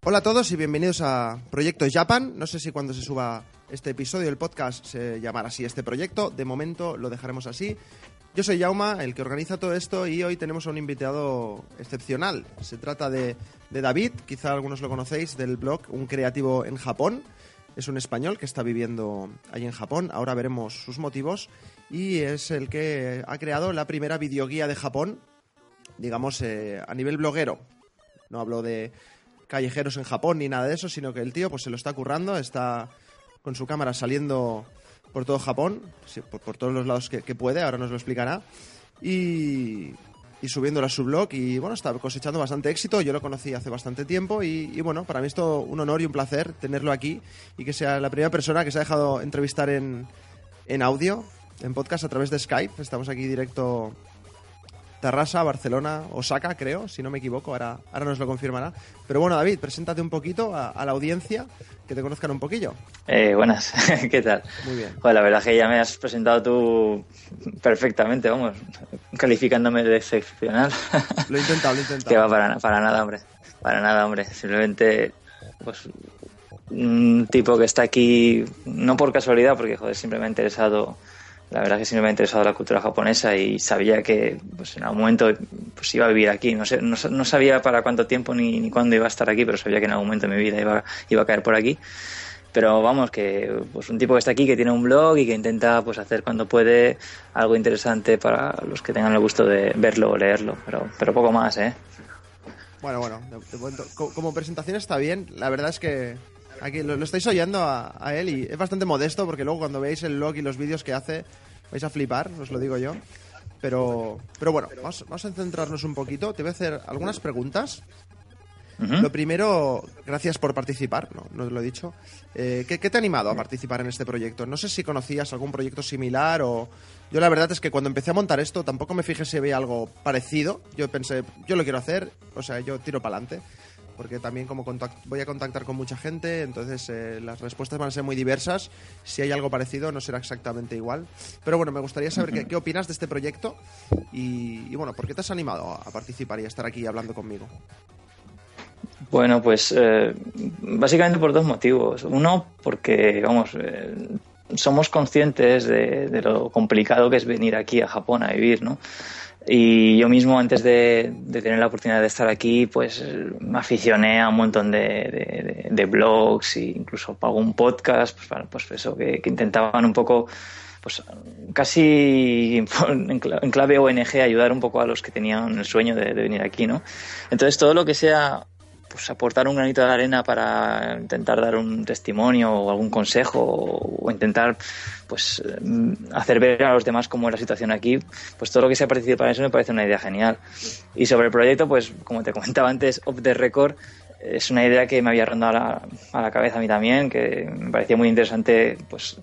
Hola a todos y bienvenidos a Proyecto Japan. No sé si cuando se suba este episodio del podcast se llamará así este proyecto. De momento lo dejaremos así. Yo soy Jauma, el que organiza todo esto, y hoy tenemos a un invitado excepcional. Se trata de David, quizá algunos lo conocéis, del blog Un Creativo en Japón. Es un español que está viviendo ahí en Japón. Ahora veremos sus motivos. Y es el que ha creado la primera videoguía de Japón, digamos, a nivel bloguero. No hablo de callejeros en Japón ni nada de eso, sino que el tío pues se lo está currando, está con su cámara saliendo por todo Japón, por todos los lados que puede, ahora nos lo explicará, y subiéndolo a su blog, y bueno, está cosechando bastante éxito. Yo lo conocí hace bastante tiempo y bueno, para mí es todo un honor y un placer tenerlo aquí y que sea la primera persona que se ha dejado entrevistar en audio, en podcast a través de Skype. Estamos aquí directo Tarrasa, Barcelona, Osaka, creo, si no me equivoco, ahora nos lo confirmará. Pero bueno, David, preséntate un poquito a la audiencia, que te conozcan un poquillo. Buenas, ¿qué tal? Muy bien. Pues la verdad es que ya me has presentado tú perfectamente, vamos, calificándome de excepcional. Lo he intentado. Que va para nada, hombre. Simplemente, pues, un tipo que está aquí, no por casualidad, porque, joder, siempre me ha interesado. La verdad es que siempre me ha interesado la cultura japonesa y sabía que pues en algún momento pues iba a vivir aquí. No sabía para cuánto tiempo ni cuándo iba a estar aquí, pero sabía que en algún momento de mi vida iba a caer por aquí. Pero vamos, que pues un tipo que está aquí, que tiene un blog y que intenta pues hacer cuando puede algo interesante para los que tengan el gusto de verlo o leerlo, pero poco más, ¿eh? Bueno, de momento, como presentación está bien. La verdad es que aquí lo estáis oyendo a él y es bastante modesto, porque luego cuando veáis el blog y los vídeos que hace vais a flipar, os lo digo yo. Pero bueno, vamos a centrarnos un poquito. Te voy a hacer algunas preguntas. Uh-huh. Lo primero, gracias por participar, no lo he dicho. ¿Qué te ha animado a participar en este proyecto? No sé si conocías algún proyecto similar o... Yo la verdad es que cuando empecé a montar esto tampoco me fijé si había algo parecido. Yo pensé, yo lo quiero hacer, o sea, yo tiro para adelante. Porque también como voy a contactar con mucha gente, entonces las respuestas van a ser muy diversas. Si hay algo parecido no será exactamente igual. Pero bueno, me gustaría saber qué opinas de este proyecto y bueno, ¿por qué te has animado a participar y a estar aquí hablando conmigo? Bueno, pues básicamente por dos motivos. Uno, porque vamos, somos conscientes de lo complicado que es venir aquí a Japón a vivir, ¿no? Y yo mismo, antes de tener la oportunidad de estar aquí, pues me aficioné a un montón de blogs e incluso pago un podcast, pues eso, que intentaban un poco, pues casi en clave ONG, ayudar un poco a los que tenían el sueño de venir aquí, ¿no? Entonces, todo lo que sea pues aportar un granito de arena para intentar dar un testimonio o algún consejo o intentar pues hacer ver a los demás cómo es la situación aquí, pues todo lo que sea participar en eso me parece una idea genial. Y sobre el proyecto, pues como te comentaba antes, Off the Record es una idea que me había rondado a la cabeza a mí también, que me parecía muy interesante pues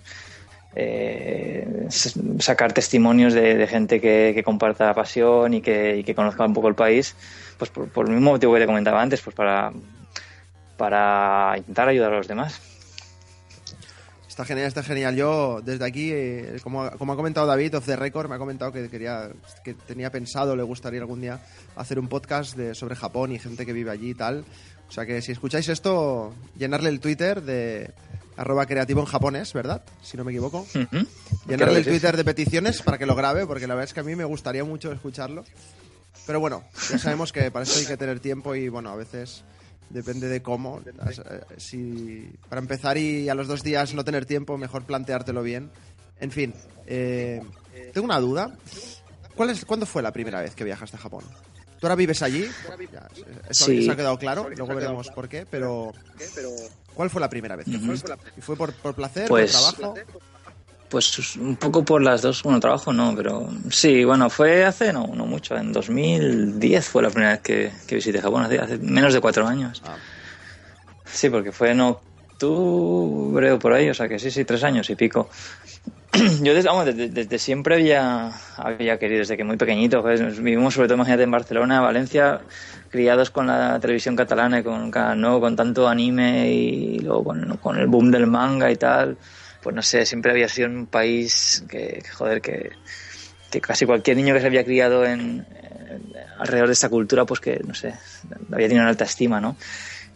sacar testimonios de gente que comparta la pasión y que conozca un poco el país, pues por el mismo motivo que te comentaba antes, pues para intentar ayudar a los demás. Está genial. Yo desde aquí, como ha comentado David, Off the Record, me ha comentado que tenía pensado, le gustaría algún día hacer un podcast sobre Japón y gente que vive allí y tal. O sea que si escucháis esto, llenarle el Twitter de @creativo en japonés, ¿verdad? Si no me equivoco. Uh-huh. Llenarle el Twitter de peticiones para que lo grabe, porque la verdad es que a mí me gustaría mucho escucharlo. Pero bueno, ya sabemos que para eso hay que tener tiempo y bueno, a veces depende de cómo. Si para empezar y a los 2 días no tener tiempo, mejor planteártelo bien. En fin, tengo una duda. ¿Cuándo fue la primera vez que viajaste a Japón? ¿Tú ahora vives allí? Eso ha quedado claro, luego veremos por qué, pero ¿cuál fue la primera vez que fuiste? ¿Y fue por placer, por trabajo? Pues un poco por las dos. Bueno, trabajo no, pero sí, bueno, fue hace no mucho. En 2010 fue la primera vez que visité Japón, hace menos de 4 años. Ah. Sí, porque fue en octubre o por ahí, o sea que sí, 3 años y pico. Yo desde siempre había querido, desde que muy pequeñito, pues, vivimos sobre todo, imagínate, en Barcelona, Valencia, criados con la televisión catalana y con tanto anime y luego con el boom del manga y tal. Pues no sé, siempre había sido un país que casi cualquier niño que se había criado alrededor de esta cultura, pues que, no sé, había tenido una alta estima, ¿no?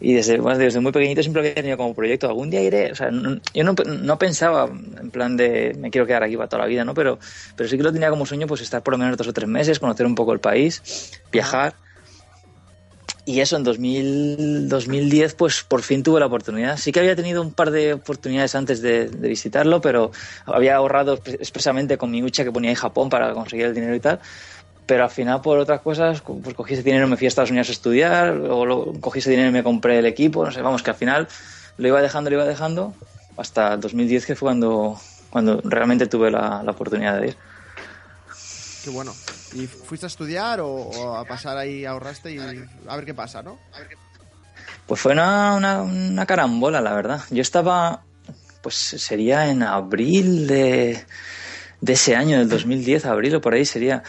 Y desde muy pequeñito siempre había tenido como proyecto, algún día iré, o sea, yo no pensaba en plan de me quiero quedar aquí para toda la vida, ¿no? Pero sí que lo tenía como sueño, pues estar por lo menos 2 o 3 meses, conocer un poco el país, viajar. Y eso, en 2010, pues por fin tuve la oportunidad. Sí que había tenido un par de oportunidades antes de visitarlo, pero había ahorrado expresamente con mi hucha que ponía en Japón para conseguir el dinero y tal. Pero al final, por otras cosas, pues cogí ese dinero, me fui a Estados Unidos a estudiar, luego cogí ese dinero y me compré el equipo, no sé, vamos, que al final lo iba dejando, hasta el 2010, que fue cuando realmente tuve la oportunidad de ir. Qué bueno. ¿Y fuiste a estudiar o a pasar ahí, ahorraste y a ver qué pasa, no? Pues fue una carambola, la verdad. Yo estaba, pues sería en abril de ese año, del 2010, abril o por ahí sería...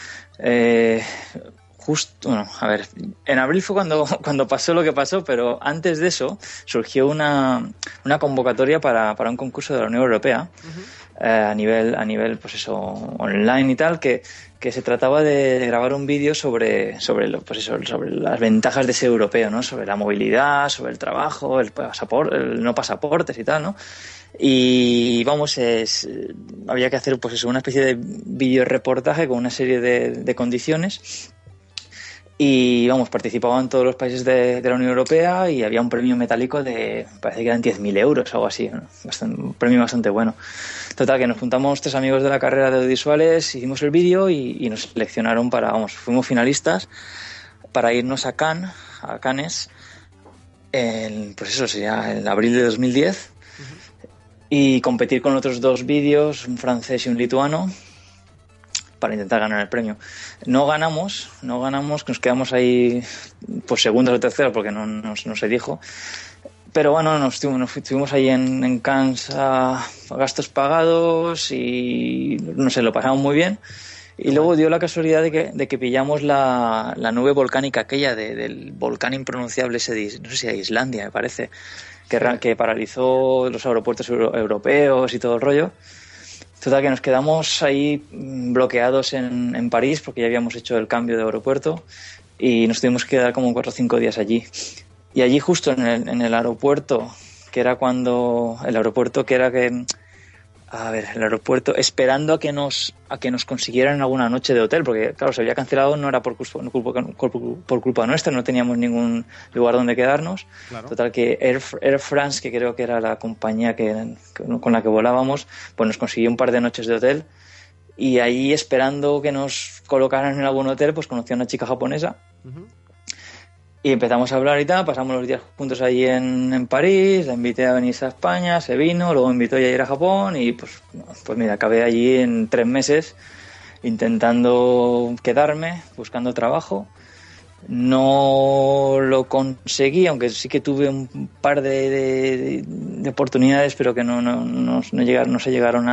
justo, bueno, a ver, en abril fue cuando pasó lo que pasó, pero antes de eso surgió una convocatoria para un concurso de la Unión Europea, a nivel pues eso, online y tal, que se trataba de grabar un vídeo sobre las ventajas de ser europeo, ¿no? Sobre la movilidad, sobre el trabajo, el pasaporte, el no pasaportes y tal, ¿no? Y vamos, había que hacer pues eso, una especie de vídeo reportaje con una serie de condiciones. Y vamos, participaban todos los países de la Unión Europea y había un premio metálico de, parece que eran 10.000 euros o algo así, ¿no? Un premio bastante bueno. Total, que nos juntamos 3 amigos de la carrera de audiovisuales, hicimos el vídeo y nos seleccionaron fuimos finalistas para irnos a Cannes, pues eso sería en abril de 2010, y competir con otros 2 vídeos, un francés y un lituano, para intentar ganar el premio. No ganamos, que nos quedamos ahí pues segundos o terceros porque no se dijo. Pero bueno, estuvimos ahí en Cannes a gastos pagados y no sé, lo pasamos muy bien. Y luego dio la casualidad de que pillamos la nube volcánica aquella del volcán impronunciable ese no sé si de Islandia, me parece, que paralizó los aeropuertos europeos y todo el rollo. Total, que nos quedamos ahí bloqueados en París porque ya habíamos hecho el cambio de aeropuerto y nos tuvimos que quedar como 4 o 5 días allí. Y allí justo en el aeropuerto, el aeropuerto, esperando a que nos consiguieran alguna noche de hotel, porque claro, se había cancelado, no era por culpa nuestra, no teníamos ningún lugar donde quedarnos. Claro. Total, que Air France, que creo que era la compañía con la que volábamos, pues nos consiguió un par de noches de hotel, y ahí esperando que nos colocaran en algún hotel, pues conocí a una chica japonesa. Y empezamos a hablar y tal, pasamos los días juntos allí en París, la invité a venirse a España, se vino, luego me invitó ya a ir a Japón y pues mira, acabé allí en 3 meses intentando quedarme, buscando trabajo. No lo conseguí, aunque sí que tuve un par de oportunidades, pero que no se llegaron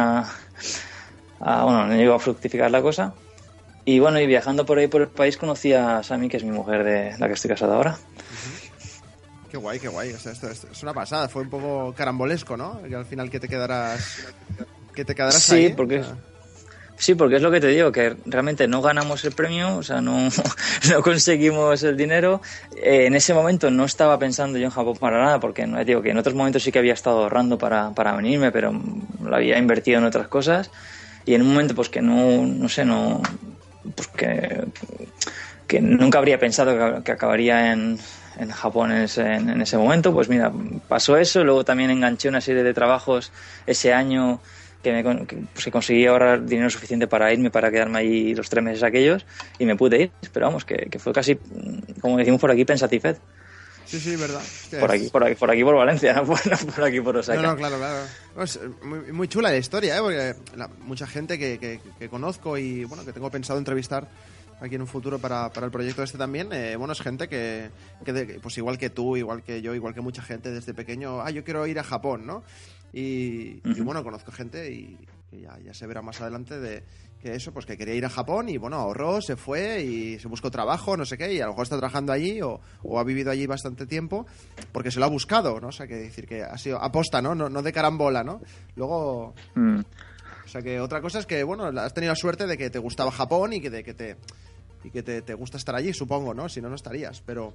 no llegó a fructificar la cosa. Y bueno, y viajando por ahí por el país conocí a Sami, que es mi mujer de la que estoy casado ahora. Qué guay. O sea, esto es una pasada. Fue un poco carambolesco, ¿no? Que al final que te quedarás sí, ahí. Sí, porque es lo que te digo, que realmente no ganamos el premio, o sea, no conseguimos el dinero. En ese momento no estaba pensando yo en Japón para nada, porque digo que en otros momentos sí que había estado ahorrando para venirme, pero lo había invertido en otras cosas. Y en un momento pues que pues que nunca habría pensado que acabaría en Japón en ese momento, pues mira, pasó eso. Luego también enganché una serie de trabajos ese año que conseguí ahorrar dinero suficiente para irme, para quedarme allí los 3 meses aquellos, y me pude ir. Pero vamos, que fue casi, como decimos por aquí, pensatifet. Sí, verdad. Por aquí por Valencia, no por aquí por Osaka. No, claro. Es muy chula la historia, porque mucha gente que conozco y bueno, que tengo pensado entrevistar aquí en un futuro para el proyecto este también, es gente que pues igual que tú, igual que yo, igual que mucha gente desde pequeño, yo quiero ir a Japón, ¿no? Y bueno, conozco gente y ya se verá más adelante de que eso, pues que quería ir a Japón y bueno, ahorró, se fue y se buscó trabajo, no sé qué, y a lo mejor está trabajando allí o ha vivido allí bastante tiempo porque se lo ha buscado, ¿no? O sea, que decir que ha sido aposta, ¿no? No de carambola, ¿no? Luego... O sea, que otra cosa es que, bueno, has tenido la suerte de que te gustaba Japón y que te gusta estar allí, supongo, ¿no? Si no, no estarías, pero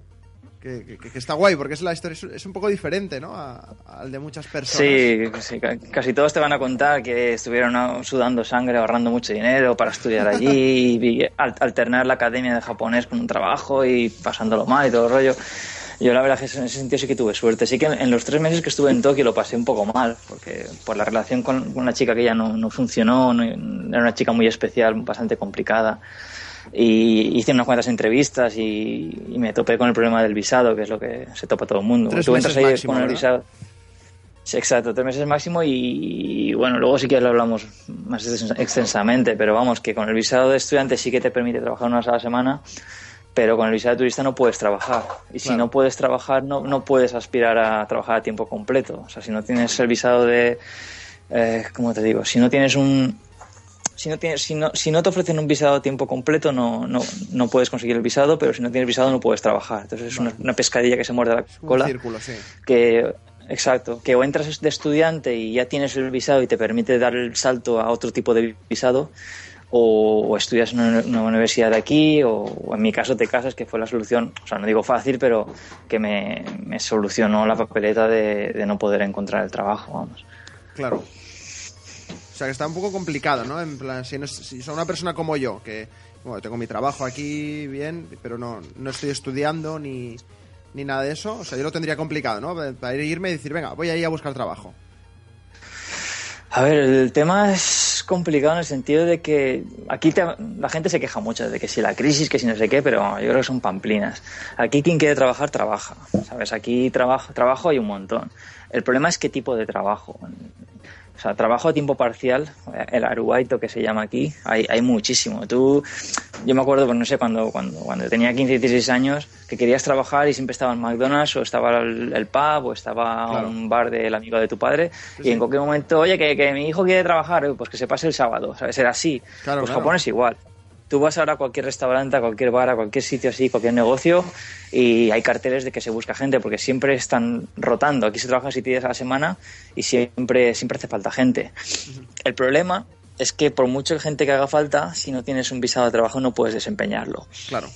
Que está guay, porque es la historia es un poco diferente, ¿no? Al de muchas personas. Sí, casi todos te van a contar que estuvieron sudando sangre, ahorrando mucho dinero para estudiar allí, y alternar la academia de japonés con un trabajo y pasándolo mal y todo el rollo. Yo la verdad es que en ese sentido sí que tuve suerte. Sí que en los 3 meses que estuve en Tokio lo pasé un poco mal, porque por la relación con una chica que ya no funcionó, era una chica muy especial, bastante complicada. Y hice unas cuantas entrevistas y me topé con el problema del visado, que es lo que se topa todo el mundo. 3 Tú meses entras ahí máximo, con el ¿verdad? visado. Sí, exacto, 3 meses máximo y bueno, luego sí que lo hablamos más extensamente, pero vamos, que con el visado de estudiante sí que te permite trabajar 1 hora a la semana, pero con el visado de turista no puedes trabajar. Y si no puedes trabajar, no puedes aspirar a trabajar a tiempo completo. O sea, si no tienes el visado de... ¿cómo te digo? Si no tienes un... Si no te ofrecen un visado a tiempo completo, no puedes conseguir el visado, pero si no tienes visado no puedes trabajar. Entonces es una pescadilla que se muerde la cola. Un círculo, sí. Exacto, que o entras de estudiante y ya tienes el visado y te permite dar el salto a otro tipo de visado, o estudias en una universidad de aquí, o en mi caso te casas, que fue la solución, o sea, no digo fácil, pero que me solucionó la papeleta de no poder encontrar el trabajo, vamos. Claro. O sea, que está un poco complicado, ¿no? En plan, si soy una persona como yo, que bueno, tengo mi trabajo aquí bien, pero no estoy estudiando ni nada de eso, o sea, yo lo tendría complicado, ¿no? Para irme y decir, venga, voy a ir a buscar trabajo. A ver, el tema es complicado en el sentido de que aquí la gente se queja mucho de que si la crisis, que si no sé qué, pero yo creo que son pamplinas. Aquí quien quiere trabajar, trabaja, ¿sabes? Aquí trabajo hay un montón. El problema es qué tipo de trabajo. O sea, trabajo a tiempo parcial, el arubaito que se llama aquí, hay muchísimo. Yo me acuerdo, pues no sé, cuando tenía 15, 16 años, que querías trabajar y siempre estaba en McDonald's, o estaba el pub, o estaba un bar del amigo de tu padre, y en cualquier momento, oye, que mi hijo quiere trabajar, pues que se pase el sábado, ¿sabes? Era así. Pues Japón es igual. Tú vas ahora a cualquier restaurante, a cualquier bar, a cualquier sitio así, cualquier negocio, y hay carteles de que se busca gente, porque siempre están rotando. Aquí se trabaja 7 días a la semana y siempre hace falta gente. El problema es que por mucha gente que haga falta, si no tienes un visado de trabajo no puedes desempeñarlo. Claro.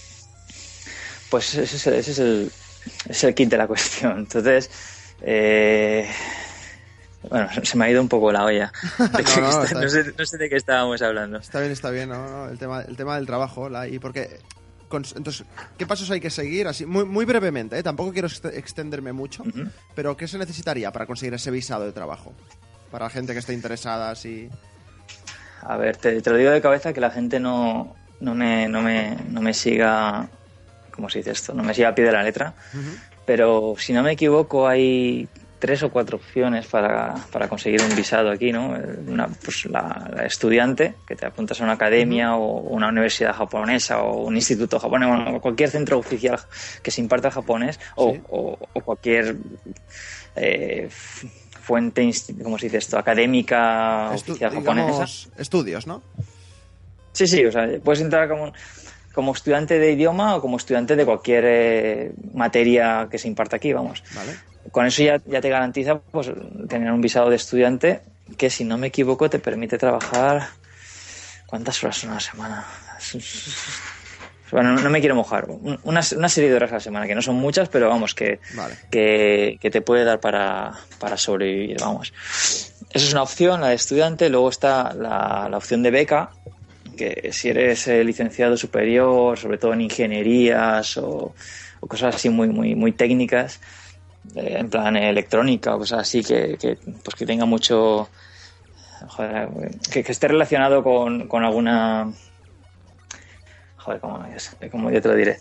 Pues ese es el kit de la cuestión. Entonces, bueno, se me ha ido un poco la olla. No sé de qué estábamos hablando. Está bien, ¿no? El tema del trabajo. Y porque, entonces, ¿qué pasos hay que seguir? Así, muy, muy brevemente, ¿eh? Tampoco quiero extenderme mucho, pero ¿qué se necesitaría para conseguir ese visado de trabajo? Para la gente que esté interesada, así... A ver, te lo digo de cabeza, que la gente no me siga... ¿Cómo se dice esto? No me siga a pie de la letra. Pero si no me equivoco hay 3 o 4 opciones para conseguir un visado aquí, ¿no? Pues la estudiante, que te apuntas a una academia o una universidad japonesa o un instituto japonés, bueno, cualquier centro oficial que se imparta japonés, ¿sí? o cualquier fuente, ¿cómo se dice esto? Académica oficial japonesa. Estudios, ¿no? Sí, o sea, puedes entrar como estudiante de idioma o como estudiante de cualquier materia que se imparta aquí, vamos. Vale. Con eso ya te garantiza pues tener un visado de estudiante que, si no me equivoco, te permite trabajar... ¿Cuántas horas son a la semana? Bueno, no me quiero mojar. Una serie de horas a la semana, que no son muchas, pero vamos, que te puede dar para sobrevivir, vamos. Esa es una opción, la de estudiante. Luego está la opción de beca, que si eres licenciado superior, sobre todo en ingenierías o cosas así muy, muy, muy técnicas, en plan electrónica o cosas así, que tenga mucho... Joder, que esté relacionado con alguna... Joder, ¿cómo yo te lo diré?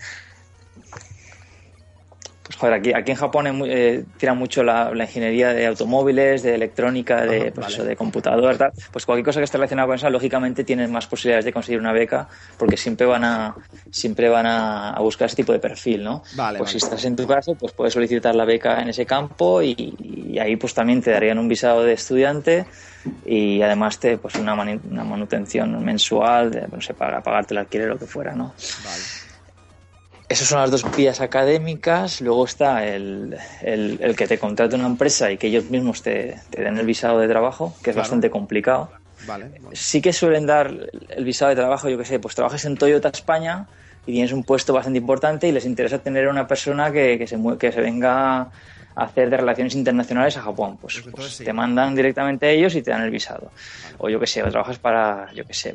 Pues joder, aquí en Japón tiran mucho la ingeniería de automóviles, de electrónica, de computadoras, tal. Pues cualquier cosa que esté relacionada con esa, lógicamente tienes más posibilidades de conseguir una beca, porque siempre van a buscar ese tipo de perfil, ¿no? Si estás en tu caso, pues puedes solicitar la beca en ese campo y ahí pues también te darían un visado de estudiante y además pues una manutención mensual, no sé, para pagarte el alquiler o lo que fuera, ¿no? Vale. Esas son las 2 vías académicas. Luego está el que te contrate una empresa y que ellos mismos te den el visado de trabajo, que es bastante complicado. Vale. Sí que suelen dar el visado de trabajo, yo que sé, pues trabajes en Toyota España y tienes un puesto bastante importante y les interesa tener una persona que se venga a hacer de relaciones internacionales a Japón. Pues sí. Te mandan directamente a ellos y te dan el visado. O yo que sé, o trabajas para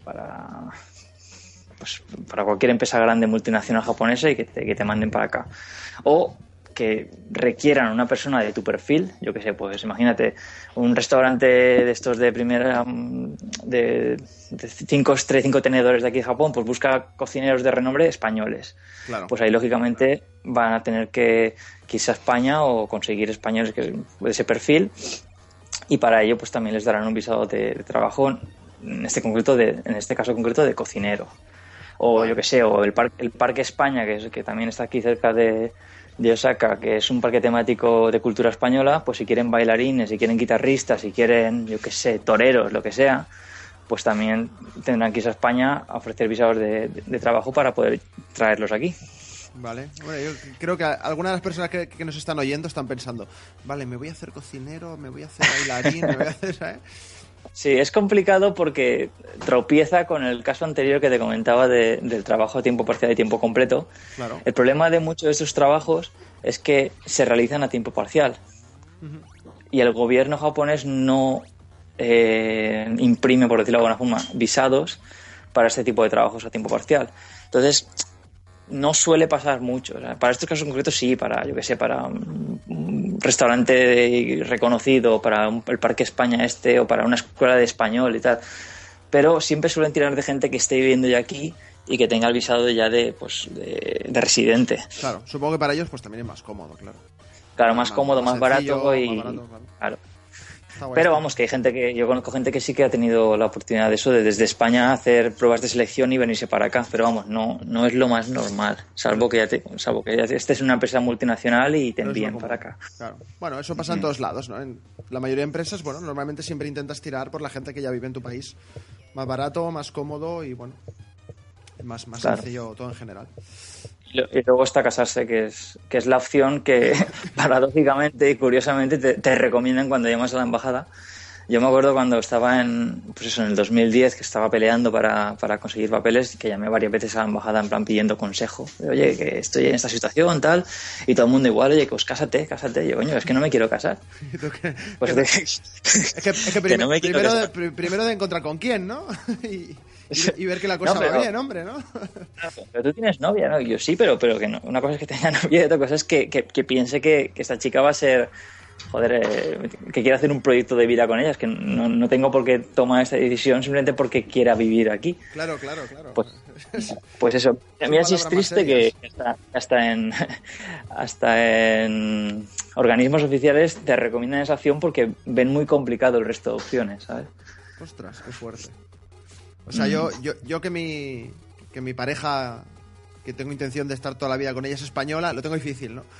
cualquier empresa grande multinacional japonesa y que te manden para acá. O que requieran una persona de tu perfil, yo que sé, pues imagínate un restaurante de estos de primera de 5 tenedores de aquí de Japón, pues busca cocineros de renombre españoles. Claro. Pues ahí lógicamente van a tener que irse a España o conseguir españoles de ese perfil, y para ello pues también les darán un visado de trabajo, en este caso concreto de cocinero. O yo que sé, o el Parque España, que también está aquí cerca de Osaka, que es un parque temático de cultura española, pues si quieren bailarines, si quieren guitarristas, si quieren, yo que sé, toreros, lo que sea, pues también tendrán que irse a España a ofrecer visados de trabajo para poder traerlos aquí. Vale, bueno, yo creo que algunas de las personas que nos están oyendo están pensando, vale, me voy a hacer cocinero, me voy a hacer bailarín, me voy a hacer, ¿sabes? Sí, es complicado porque tropieza con el caso anterior que te comentaba del trabajo a tiempo parcial y tiempo completo. Claro. El problema de muchos de estos trabajos es que se realizan a tiempo parcial. Uh-huh. Y el gobierno japonés no imprime, por decirlo de alguna forma, visados para este tipo de trabajos a tiempo parcial. Entonces, no suele pasar mucho. O sea, para estos casos concretos sí, para un restaurante reconocido, para el Parque España o para una escuela de español y tal. Pero siempre suelen tirar de gente que esté viviendo ya aquí y que tenga el visado ya de residente. Claro, supongo que para ellos pues también es más cómodo, claro. Claro, más cómodo, más barato y... Más barato, claro. Pero vamos, que hay gente yo conozco gente que sí que ha tenido la oportunidad de eso, de desde España hacer pruebas de selección y venirse para acá, pero vamos, no es lo más normal, salvo que ya estés en una empresa multinacional y te envíen para acá. Claro. Bueno, eso pasa en todos lados, ¿no? En la mayoría de empresas, bueno, normalmente siempre intentas tirar por la gente que ya vive en tu país, más barato, más cómodo y bueno, más claro. Sencillo todo en general. Y luego está casarse, que es la opción que paradójicamente y curiosamente te recomiendan cuando llamas a la embajada. Yo me acuerdo cuando estaba en el 2010, que estaba peleando para conseguir papeles, que llamé varias veces a la embajada en plan pidiendo consejo. De, oye, que estoy en esta situación, tal, y todo el mundo igual, oye, pues cásate. Y yo, coño, es que no me quiero casar. Primero de encontrar con quién, ¿no? Y ver que la cosa va bien, hombre, ¿no? Pero tú tienes novia, ¿no? Y yo sí, pero que no. Una cosa es que tenga novia y otra cosa es que piense que esta chica va a ser... que quiera hacer un proyecto de vida con ella. Es que no tengo por qué tomar esta decisión simplemente porque quiera vivir aquí. Claro. Pues eso. A mí sí es triste que hasta en organismos oficiales te recomiendan esa opción porque ven muy complicado el resto de opciones, ¿sabes? Ostras, qué fuerte. O sea, yo que mi pareja, que tengo intención de estar toda la vida con ella, es española, lo tengo difícil, ¿no?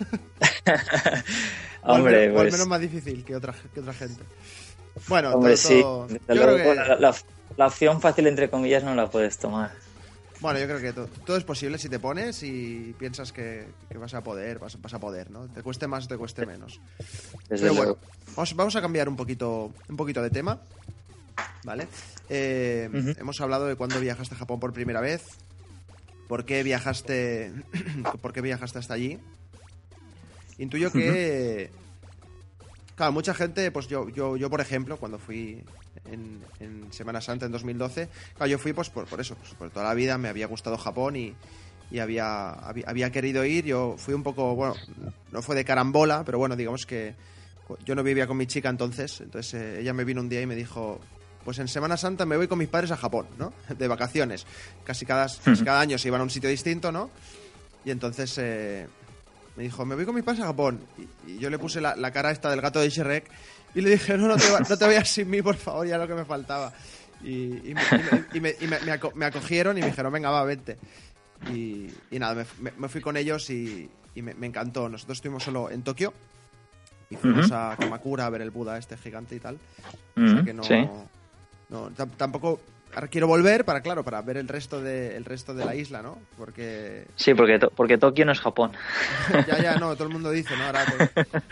Hombre, o al menos más difícil que otra gente. Bueno, hombre, todo, sí. Yo creo que... la opción fácil, entre comillas, no la puedes tomar. Bueno, yo creo que todo es posible si te pones y piensas que vas a poder, ¿no? Te cueste más o te cueste menos. Pero bueno, vamos a cambiar un poquito de tema, ¿vale? Hemos hablado de cuándo viajaste a Japón por primera vez, por qué viajaste hasta allí. Intuyo que, claro, mucha gente, pues yo por ejemplo, cuando fui en Semana Santa en 2012, claro, yo fui pues por eso, pues por toda la vida me había gustado Japón y había querido ir. Yo fui un poco, bueno, no fue de carambola, pero bueno, digamos que yo no vivía con mi chica entonces ella me vino un día y me dijo, pues en Semana Santa me voy con mis padres a Japón, ¿no? De vacaciones. Casi cada año se iban a un sitio distinto, ¿no? Y entonces me dijo, me voy con mis padres a Japón. Y yo le puse la cara esta del gato de Shrek y le dije, no te vayas sin mí, por favor, ya lo que me faltaba. Y me acogieron y me dijeron, venga, va, vente. Y nada, me fui con ellos y me encantó. Nosotros estuvimos solo en Tokio y fuimos a Kamakura a ver el Buda este gigante y tal. O sea que no, tampoco ahora quiero volver para ver el resto de la isla, ¿no? Porque sí, porque Tokio no es Japón. ya no, todo el mundo dice, ¿no? Ahora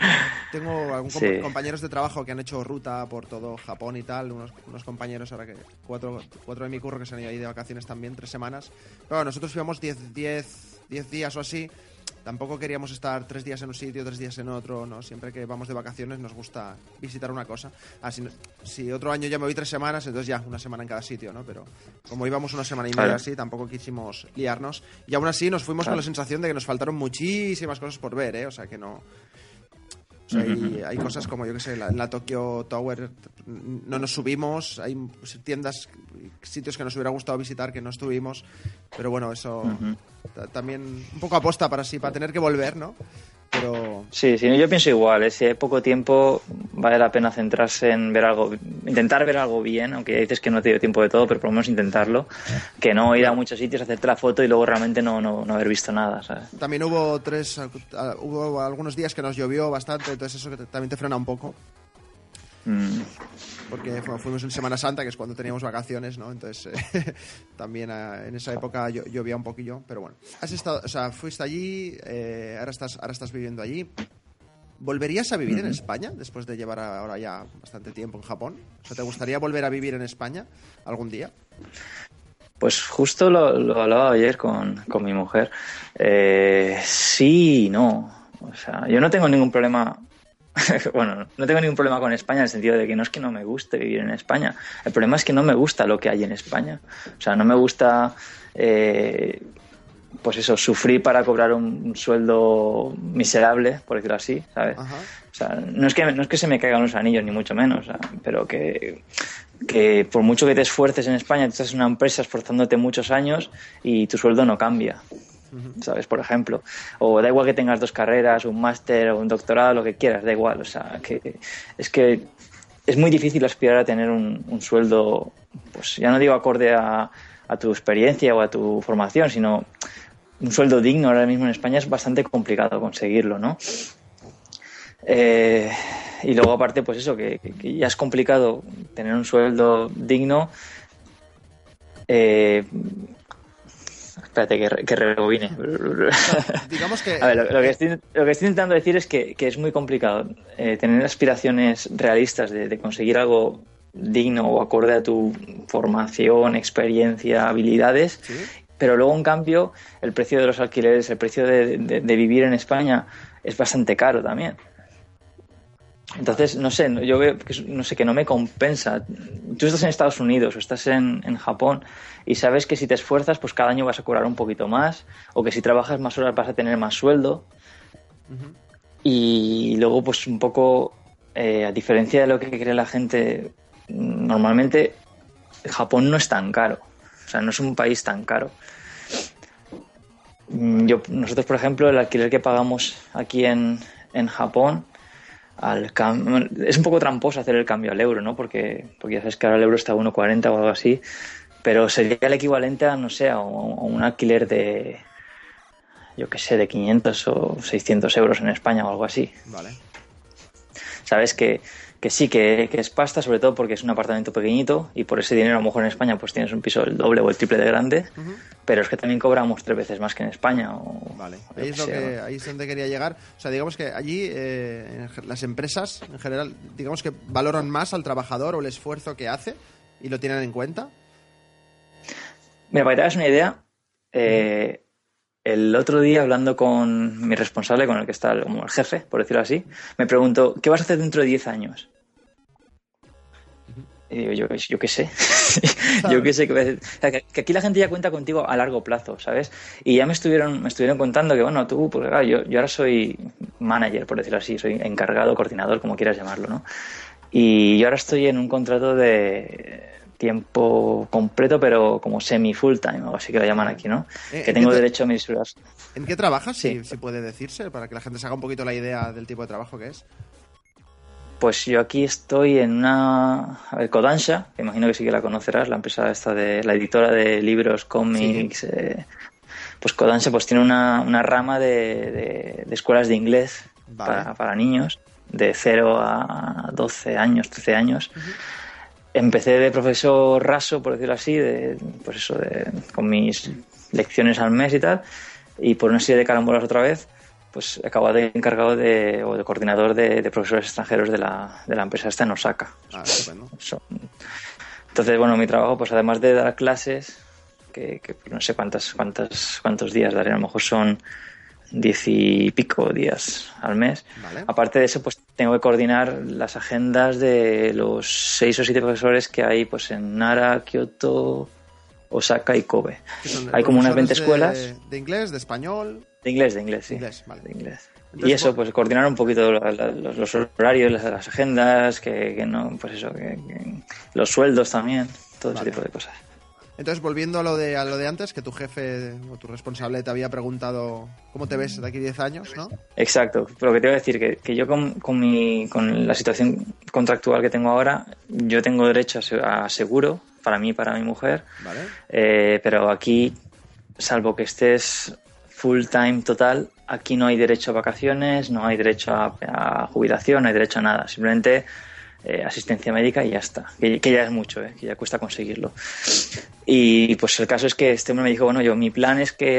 Tengo Sí. compañeros de trabajo que han hecho ruta por todo Japón y tal, unos compañeros ahora que cuatro de mi curro que se han ido ahí de vacaciones también, 3 semanas. Pero bueno, nosotros íbamos 10 días o así. Tampoco queríamos estar 3 días en un sitio, 3 días en otro, ¿no? Siempre que vamos de vacaciones nos gusta visitar una cosa. Si otro año ya me voy 3 semanas, entonces ya una semana en cada sitio, ¿no? Pero como íbamos una semana y media así, tampoco quisimos liarnos. Y aún así nos fuimos con la sensación de que nos faltaron muchísimas cosas por ver, ¿eh? O sea, que no... O sea, hay cosas como, yo que sé, en la Tokyo Tower no nos subimos, hay tiendas, sitios que nos hubiera gustado visitar que no estuvimos, pero bueno, eso también un poco aposta para tener que volver, ¿no? Pero... Sí, yo pienso igual, si hay poco tiempo vale la pena centrarse en ver algo, intentar ver algo bien, aunque ya dices que no te dio tiempo de todo, pero por lo menos intentarlo, que no ir a muchos sitios, hacerte la foto y luego realmente no haber visto nada, ¿sabes? También hubo algunos días que nos llovió bastante, entonces eso que también te frena un poco. Porque fuimos en Semana Santa, que es cuando teníamos vacaciones, ¿no? Entonces también en esa época llovía un poquillo, pero bueno. Fuiste allí, ahora estás viviendo allí. ¿Volverías a vivir en España después de llevar ahora ya bastante tiempo en Japón? O sea, ¿te gustaría volver a vivir en España algún día? Pues justo lo hablaba ayer con mi mujer. Sí y no. O sea, yo no tengo ningún problema. Bueno, no tengo ningún problema con España en el sentido de que no es que no me guste vivir en España. El problema es que no me gusta lo que hay en España. O sea, no me gusta, pues eso, sufrir para cobrar un sueldo miserable, por decirlo así, ¿sabes? Ajá. O sea, no es que se me caigan los anillos, ni mucho menos, o sea, pero que por mucho que te esfuerces en España, tú estás en una empresa esforzándote muchos años y tu sueldo no cambia. ¿Sabes? Por ejemplo, o da igual que tengas 2 carreras, un máster o un doctorado, lo que quieras, da igual, o sea, que es muy difícil aspirar a tener un sueldo, pues ya no digo acorde a tu experiencia o a tu formación, sino un sueldo digno ahora mismo en España es bastante complicado conseguirlo, ¿no? Y luego aparte, pues eso, que ya es complicado tener un sueldo digno. Espérate que rebobine. Digamos que... A ver, lo que estoy intentando decir es que es muy complicado tener aspiraciones realistas de conseguir algo digno o acorde a tu formación, experiencia, habilidades, ¿sí? Pero luego, en cambio, el precio de los alquileres, el precio de vivir en España es bastante caro también. Entonces, no sé, yo veo que no me compensa. Tú estás en Estados Unidos o estás en Japón y sabes que si te esfuerzas, pues cada año vas a cobrar un poquito más, o que si trabajas más horas vas a tener más sueldo. Y luego, pues un poco, a diferencia de lo que cree la gente, normalmente Japón no es tan caro. O sea, no es un país tan caro. Nosotros, por ejemplo, el alquiler que pagamos aquí en Japón, es un poco tramposo hacer el cambio al euro, ¿no? Porque ya sabes que ahora el euro está a 1,40 o algo así, pero sería el equivalente a, no sé, a un alquiler de, yo qué sé, de 500 o 600 euros en España o algo así. Vale. Sabes que sí, que es pasta, sobre todo porque es un apartamento pequeñito y por ese dinero a lo mejor en España pues tienes un piso el doble o el triple de grande, pero es que también cobramos 3 veces más que en España. Vale, ahí es donde quería llegar. O sea, digamos que allí las empresas en general, digamos que valoran más al trabajador o el esfuerzo que hace y lo tienen en cuenta. Mira, para que te hagas una idea, el otro día, hablando con mi responsable, con el que está como el jefe, por decirlo así, me preguntó, ¿qué vas a hacer dentro de 10 años? Y digo, yo qué sé. Yo qué sé qué voy a hacer. O sea, que aquí la gente ya cuenta contigo a largo plazo, ¿sabes? Y ya me estuvieron contando que, bueno, tú, pues claro, yo ahora soy manager, por decirlo así, soy encargado, coordinador, como quieras llamarlo, ¿no? Y yo ahora estoy en un contrato de tiempo completo, pero como semi-full time, o así que lo llaman aquí, ¿no? Que tengo derecho a mis horas. ¿En qué trabajas? Sí. Si puede decirse, para que la gente se haga un poquito la idea del tipo de trabajo que es. Pues yo aquí estoy en una... A ver, Kodansha, que imagino que sí que la conocerás, la empresa esta de la editora de libros, cómics... Sí. Pues Kodansha pues tiene una rama de escuelas de inglés, vale, para niños de 0 a 12 años, 13 años. Empecé de profesor raso, por decirlo así, con mis lecciones al mes y tal, y por una serie de carambolas otra vez, pues he acabado de encargado o de coordinador de profesores extranjeros de la empresa esta en Osaka. Estupendo. Entonces, bueno, mi trabajo, pues además de dar clases, que no sé cuántos días daré, a lo mejor son 10 y pico días al mes. Vale. Aparte de eso, pues tengo que coordinar las agendas de los 6 o 7 profesores que hay pues en Nara, Kioto, Osaka y Kobe. Hay como unas 20 escuelas. ¿De inglés, de español? De inglés, sí. Vale. De inglés. Entonces, y eso, pues coordinar un poquito los horarios, las agendas, que no, pues eso, que los sueldos también, todo ese tipo de cosas. Entonces, volviendo a lo de antes, que tu jefe o tu responsable te había preguntado cómo te ves de aquí 10 años, ¿no? Exacto. Pero lo que te iba a decir, que yo con la situación contractual que tengo ahora, yo tengo derecho a seguro para mí y para mi mujer. Vale. Pero aquí, salvo que estés full time total, aquí no hay derecho a vacaciones, no hay derecho a jubilación, no hay derecho a nada. Simplemente asistencia médica y ya está. Que ya es mucho, que ya cuesta conseguirlo. Y pues el caso es que este hombre me dijo, bueno, mi plan es que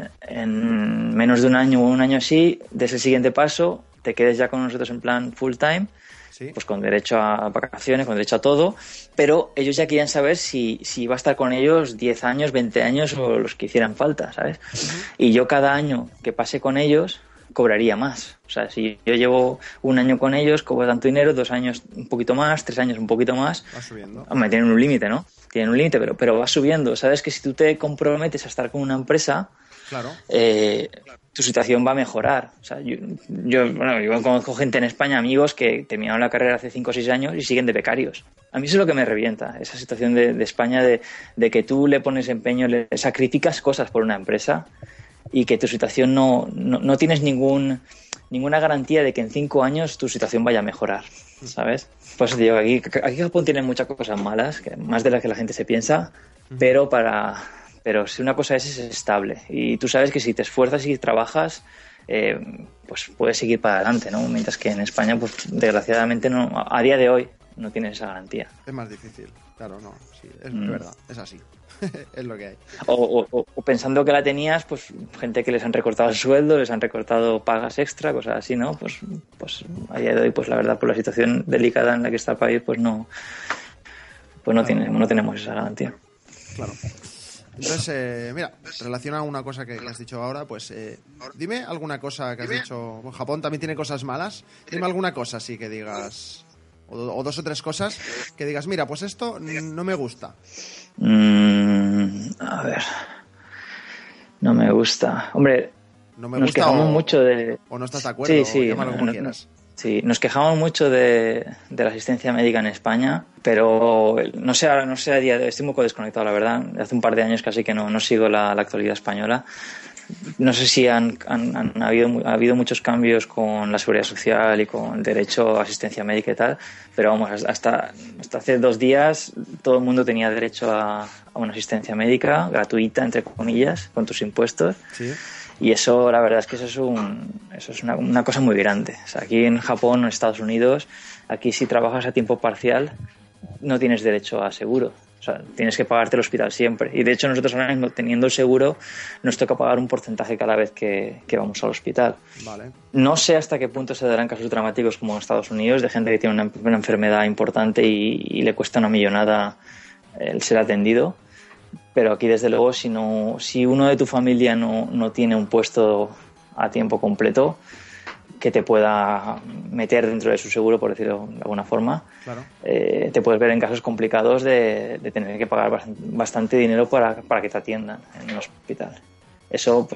en menos de un año o un año así, des el siguiente paso, te quedes ya con nosotros en plan full time, ¿sí? Pues con derecho a vacaciones, con derecho a todo, pero ellos ya querían saber si iba a estar con ellos 10 años, 20 años o los que hicieran falta, ¿sabes? Uh-huh. Y yo cada año que pase con ellos cobraría más. O sea, si yo llevo un año con ellos, cobro tanto dinero, 2 años un poquito más, 3 años un poquito más. Va subiendo. Hombre, tienen un límite, ¿no? Tienen un límite, pero va subiendo. Sabes que si tú te comprometes a estar con una empresa, claro, tu situación va a mejorar. O sea, yo conozco gente en España, amigos que terminaron la carrera hace 5 o 6 años y siguen de becarios. A mí eso es lo que me revienta, esa situación de España de que tú le pones empeño, le sacrificas cosas por una empresa y que tu situación no tienes ninguna garantía de que en 5 años tu situación vaya a mejorar, ¿sabes? Pues te digo, aquí Japón tiene muchas cosas malas, más de las que la gente se piensa, pero si una cosa es estable. Y tú sabes que si te esfuerzas y trabajas, pues puedes seguir para adelante, ¿no? Mientras que en España, pues desgraciadamente, a día de hoy no tienes esa garantía. Es más difícil, claro, no, sí, es verdad, es así. Es lo que hay. O pensando que la tenías, pues gente que les han recortado el sueldo, les han recortado pagas extra, cosas así, ¿no? Pues a día de hoy, pues la verdad, por la situación delicada en la que está el país, pues no tenemos esa garantía. Claro. Entonces, mira, relaciona una cosa que has dicho ahora, pues dime alguna cosa que has dicho. Bueno, Japón también tiene cosas malas. Dime alguna cosa así que digas, o 2 o 3 cosas que digas, mira, pues esto no me gusta. A ver, no me gusta. Hombre, no me nos gusta quejamos mucho de... O no estás de acuerdo, sí, llámalo como quieras. Sí, nos quejamos mucho de la asistencia médica en España, pero no sé a día de hoy, estoy un poco desconectado, la verdad. Hace un par de años casi que no sigo la actualidad española. No sé si ha habido muchos cambios con la seguridad social y con el derecho a asistencia médica y tal, pero vamos, hasta hace 2 días todo el mundo tenía derecho a una asistencia médica gratuita, entre comillas, con tus impuestos. Sí. Y eso, la verdad es que eso es una cosa muy grande. O sea, aquí en Japón o en Estados Unidos, aquí si trabajas a tiempo parcial no tienes derecho a seguro. O sea, tienes que pagarte el hospital siempre. Y de hecho nosotros ahora mismo, teniendo el seguro, nos toca pagar un porcentaje cada vez que vamos al hospital. Vale. No sé hasta qué punto se darán casos dramáticos como en Estados Unidos, de gente que tiene una enfermedad importante y le cuesta una millonada el ser atendido. Pero aquí, desde luego, si uno de tu familia no tiene un puesto a tiempo completo que te pueda meter dentro de su seguro, por decirlo de alguna forma, claro, te puedes ver en casos complicados de tener que pagar bastante dinero para que te atiendan en un hospital. Eso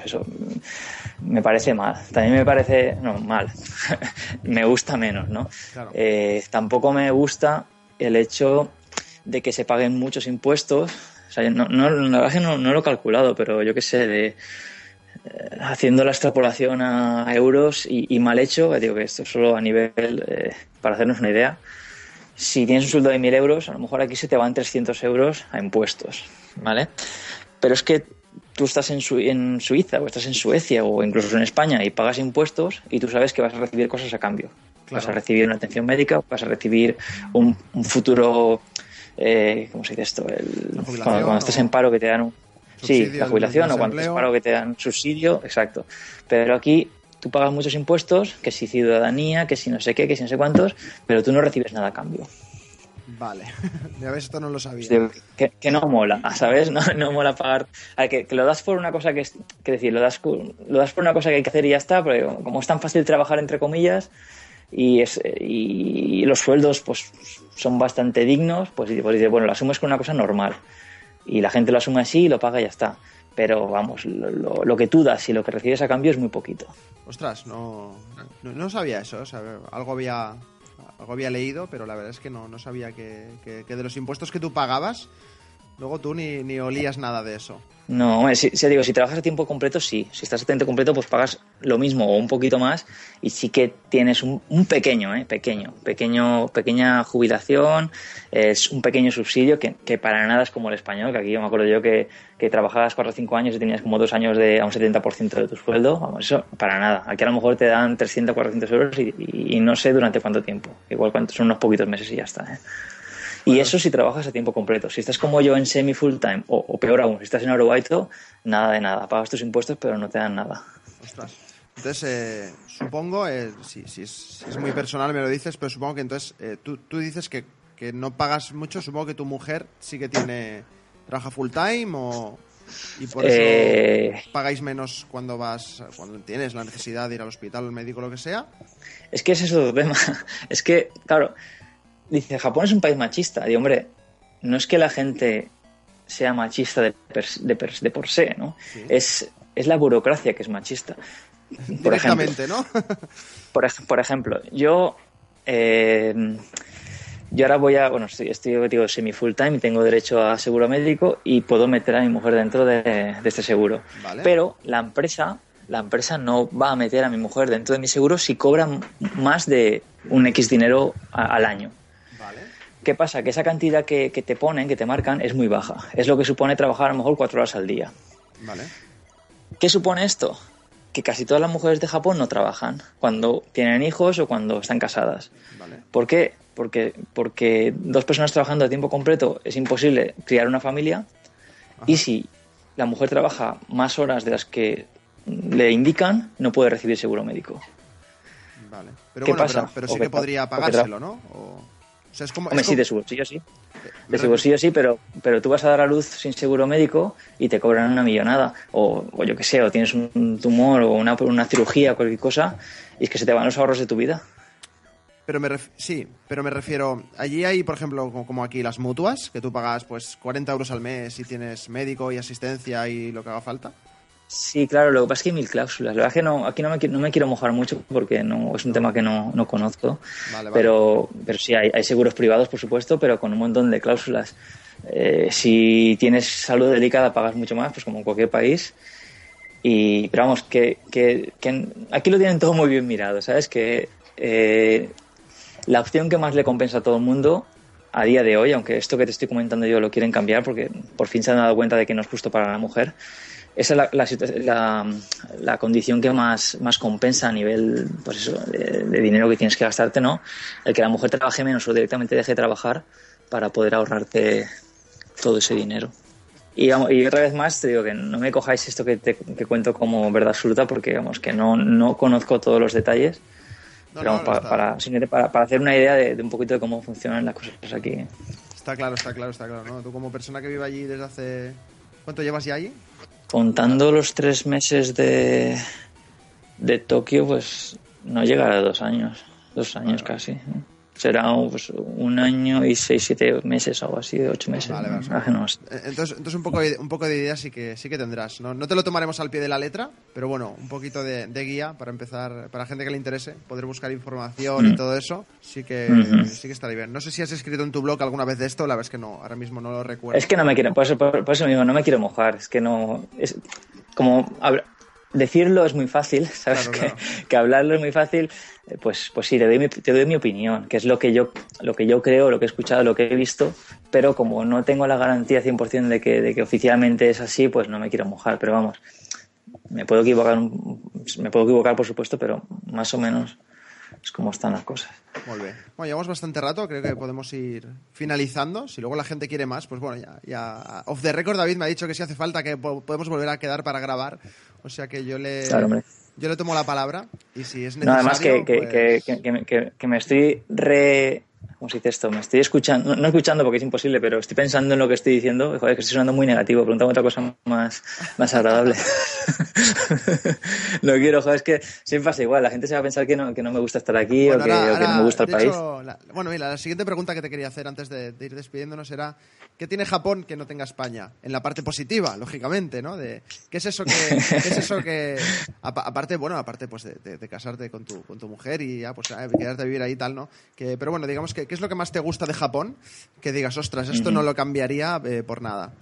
me parece mal. También me parece... No, mal. Me gusta menos, ¿no? Claro. Tampoco me gusta el hecho de que se paguen muchos impuestos. O sea, la verdad es que no lo he calculado, pero yo qué sé, haciendo la extrapolación a euros y mal hecho, digo que esto solo a nivel, para hacernos una idea, si tienes un sueldo de 1.000 euros, a lo mejor aquí se te van 300 euros a impuestos, ¿vale? Pero es que tú estás en Suiza o estás en Suecia o incluso en España y pagas impuestos y tú sabes que vas a recibir cosas a cambio. Claro. Vas a recibir una atención médica, vas a recibir un futuro... ¿cómo se dice esto? Cuando estés en paro que te dan la jubilación o cuando estés en paro que te dan subsidio, exacto. Pero aquí tú pagas muchos impuestos, que si ciudadanía, que si no sé qué, que si no sé cuántos, pero tú no recibes nada a cambio. Vale, ya ves, esto no lo sabía. Que no mola, ¿sabes? No mola pagar. A ver, que lo das por una cosa que decir, lo das por una cosa que hay que hacer y ya está, pero como es tan fácil trabajar, entre comillas, y los sueldos pues son bastante dignos, pues dices, bueno, lo asumes con una cosa normal. Y la gente lo asume así y lo paga y ya está. Pero vamos, lo que tú das y lo que recibes a cambio es muy poquito. Ostras, no sabía eso. O sea, algo había leído, pero la verdad es que no sabía que de los impuestos que tú pagabas, luego tú ni olías nada de eso. No, si trabajas a tiempo completo, sí. Si estás a tiempo completo, pues pagas lo mismo o un poquito más y sí que tienes un pequeña jubilación, es un pequeño subsidio que para nada es como el español, que aquí yo me acuerdo yo que trabajabas 4 o 5 años y tenías como 2 años a un 70% de tu sueldo. Vamos, eso para nada. Aquí a lo mejor te dan 300 o 400 euros y no sé durante cuánto tiempo. Igual son unos poquitos meses y ya está, ¿eh? Y eso si trabajas a tiempo completo. Si estás como yo en semi-full time, o peor aún, si estás en Arobaito, nada de nada. Pagas tus impuestos, pero no te dan nada. Ostras. Entonces, supongo, si es muy personal me lo dices, pero supongo que entonces tú dices que no pagas mucho. Supongo que tu mujer sí que trabaja full time y por eso pagáis menos cuando tienes la necesidad de ir al hospital, al médico, lo que sea. Es que ese es otro tema. Es que, claro, dice, Japón es un país machista. Y, hombre, no es que la gente sea machista de por sí, ¿no? Sí. Es la burocracia que es machista. Directamente, ¿no? Por ejemplo, yo ahora estoy digo, semi-full time y tengo derecho a seguro médico y puedo meter a mi mujer dentro de este seguro. Vale. Pero la empresa no va a meter a mi mujer dentro de mi seguro si cobra más de un X dinero al año. ¿Qué pasa? Que esa cantidad que te marcan, es muy baja. Es lo que supone trabajar a lo mejor 4 horas al día. Vale. ¿Qué supone esto? Que casi todas las mujeres de Japón no trabajan cuando tienen hijos o cuando están casadas. Vale. ¿Por qué? Porque 2 personas trabajando a tiempo completo es imposible criar una familia. Ajá. Y si la mujer trabaja más horas de las que le indican, no puede recibir seguro médico. Vale. Pero ¿qué pasa? Pero sí que podría pagárselo, ¿no? O sea, sí, de su bolsillo sí. De su bolsillo sí, pero tú vas a dar a luz sin seguro médico y te cobran una millonada. O yo qué sé, o tienes un tumor o una cirugía o cualquier cosa y es que se te van los ahorros de tu vida. Pero me refiero, allí hay, por ejemplo, como aquí las mutuas, que tú pagas pues 40 euros al mes y tienes médico y asistencia y lo que haga falta. Sí, claro, lo que pasa es que hay 1000 cláusulas. La verdad es que aquí no me quiero mojar mucho porque no es un tema que no conozco. Vale. Pero sí, hay seguros privados, por supuesto, pero con un montón de cláusulas. Si tienes salud delicada pagas mucho más, pues como en cualquier país. Pero vamos, que aquí lo tienen todo muy bien mirado, ¿sabes? Que la opción que más le compensa a todo el mundo a día de hoy, aunque esto que te estoy comentando yo lo quieren cambiar porque por fin se han dado cuenta de que no es justo para la mujer, esa es la condición que más compensa a nivel pues eso, de dinero que tienes que gastarte, ¿no? El que la mujer trabaje menos o directamente deje de trabajar para poder ahorrarte todo ese dinero. Y otra vez más te digo que no me cojáis esto que cuento como verdad absoluta porque vamos que no conozco todos los detalles. Pero para hacer una idea de un poquito de cómo funcionan las cosas aquí. Está claro, ¿no? Tú como persona que vive allí desde hace... ¿Cuánto llevas ya allí? Contando los 3 meses de Tokio, pues no llega a 2 años. 2 años vale. Casi. Será pues, 1 año y 6-7 meses, algo así, de 8 meses. Vale. Entonces un poco de idea sí que tendrás. No te lo tomaremos al pie de la letra, pero bueno, un poquito de guía para empezar, para gente que le interese, poder buscar información y todo eso, sí que estaría bien. No sé si has escrito en tu blog alguna vez de esto, la verdad es que no, ahora mismo no lo recuerdo. Es que no me quiero, por eso mismo, no me quiero mojar, es que no... Es como... Decirlo es muy fácil, ¿sabes? Claro. Que hablarlo es muy fácil. Pues sí, te doy mi opinión, que es lo que yo creo, lo que he escuchado, lo que he visto, pero como no tengo la garantía 100% de que oficialmente es así, pues no me quiero mojar. Pero vamos, me puedo equivocar, por supuesto, pero más o menos es como están las cosas. Muy bien. Bueno, llevamos bastante rato, creo que podemos ir finalizando. Si luego la gente quiere más, pues bueno, ya off the record David me ha dicho que si hace falta que podemos volver a quedar para grabar. O sea que yo le yo le tomo la palabra y si es No, además necesario... que me estoy ¿cómo se dice esto? Me estoy escuchando, no escuchando porque es imposible, pero estoy pensando en lo que estoy diciendo. Joder, que estoy sonando muy negativo. Pregúntame otra cosa más agradable. No quiero, joder, es que siempre pasa igual. La gente se va a pensar que no me gusta estar aquí o que no me gusta el país. Bueno, mira, la siguiente pregunta que te quería hacer antes de ir despidiéndonos era ¿qué tiene Japón que no tenga España? En la parte positiva, lógicamente, ¿no? ¿Qué es eso que aparte pues de casarte con tu mujer y ya pues quedarte a vivir ahí y tal, ¿no? Pero bueno, digamos que ¿qué es lo que más te gusta de Japón? Que digas, ostras, esto no lo cambiaría por nada.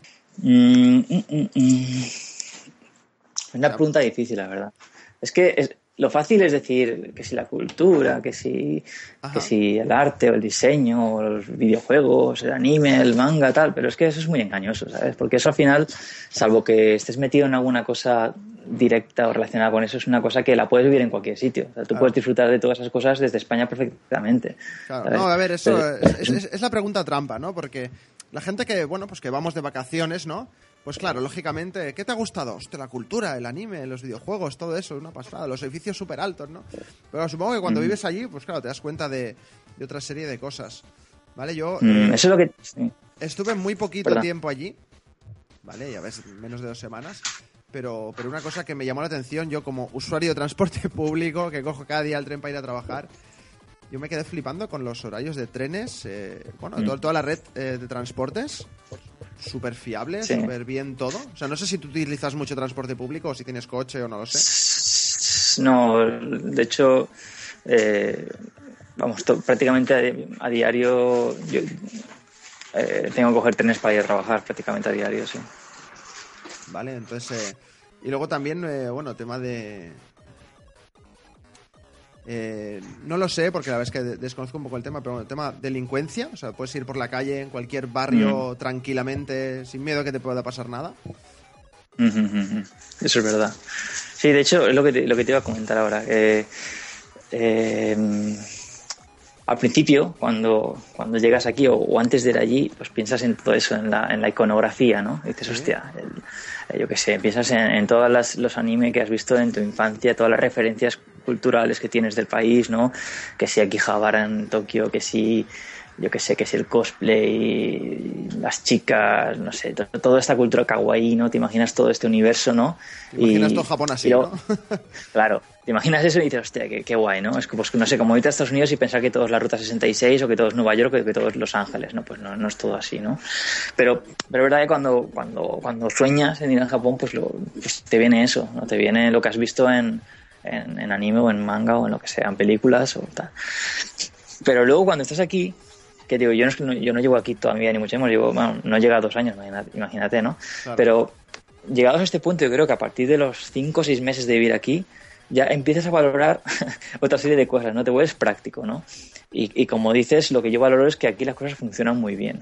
Una pregunta difícil, la verdad. Es que lo fácil es decir que si la cultura, que si el arte o el diseño o los videojuegos, el anime, el manga, tal, pero es que eso es muy engañoso, ¿sabes? Porque eso al final, salvo que estés metido en alguna cosa directa o relacionada con eso, es una cosa que la puedes vivir en cualquier sitio. O sea, tú puedes disfrutar de todas esas cosas desde España perfectamente. Claro. ¿Sabes? No, a ver, eso es la pregunta trampa, ¿no? Porque la gente que vamos de vacaciones, ¿no? Pues claro, lógicamente, ¿qué te ha gustado? Hostia, la cultura, el anime, los videojuegos, todo eso, una pasada, los edificios súper altos, ¿no? Pero supongo que cuando vives allí, pues claro, te das cuenta de otra serie de cosas, ¿vale? Yo eso es lo que... Sí. Estuve muy poquito tiempo allí, ¿vale? Ya ves, menos de 2 semanas, pero una cosa que me llamó la atención, yo como usuario de transporte público, que cojo cada día el tren para ir a trabajar, yo me quedé flipando con los horarios de trenes, toda la red de transportes, súper fiable, súper bien todo. O sea, no sé si tú utilizas mucho transporte público o si tienes coche o no lo sé. No, de hecho, prácticamente a diario yo tengo que coger trenes para ir a trabajar prácticamente a diario, sí. Vale, entonces... y luego también, tema de... no lo sé, porque la verdad es que desconozco un poco el tema, pero bueno, el tema delincuencia, o sea, puedes ir por la calle en cualquier barrio tranquilamente, sin miedo a que te pueda pasar nada. Eso es verdad. Sí, de hecho, es lo que te iba a comentar ahora. Al principio, cuando llegas aquí o antes de ir allí, pues piensas en todo eso, en la iconografía, ¿no? Y dices, hostia, yo qué sé, piensas en todos los anime que has visto en tu infancia, todas las referencias culturales que tienes del país, ¿no? Que si Akihabara en Tokio, que si, yo qué sé, que si el cosplay, las chicas, no sé, toda esta cultura kawaii, ¿no? Te imaginas todo este universo, ¿no? Te imaginas todo Japón así, ¿no? Claro, te imaginas eso y dices, hostia, qué guay, ¿no? Es que, pues, no sé, como irte a Estados Unidos y pensar que todo es la Ruta 66 o que todo es Nueva York o que todo es Los Ángeles, ¿no? Pues no es todo así, ¿no? Pero es verdad que cuando sueñas en ir a Japón, pues te viene eso, ¿no? Te viene lo que has visto en anime o en manga o en lo que sea, en películas o tal. Pero luego cuando estás aquí, que digo, yo no llevo aquí todavía ni mucho menos, no he llegado a 2 años, imagínate, ¿no? Claro. Pero llegados a este punto, yo creo que a partir de los 5 o 6 meses de vivir aquí, ya empiezas a valorar otra serie de cosas, ¿no? Te vuelves práctico, ¿no? Y como dices, lo que yo valoro es que aquí las cosas funcionan muy bien.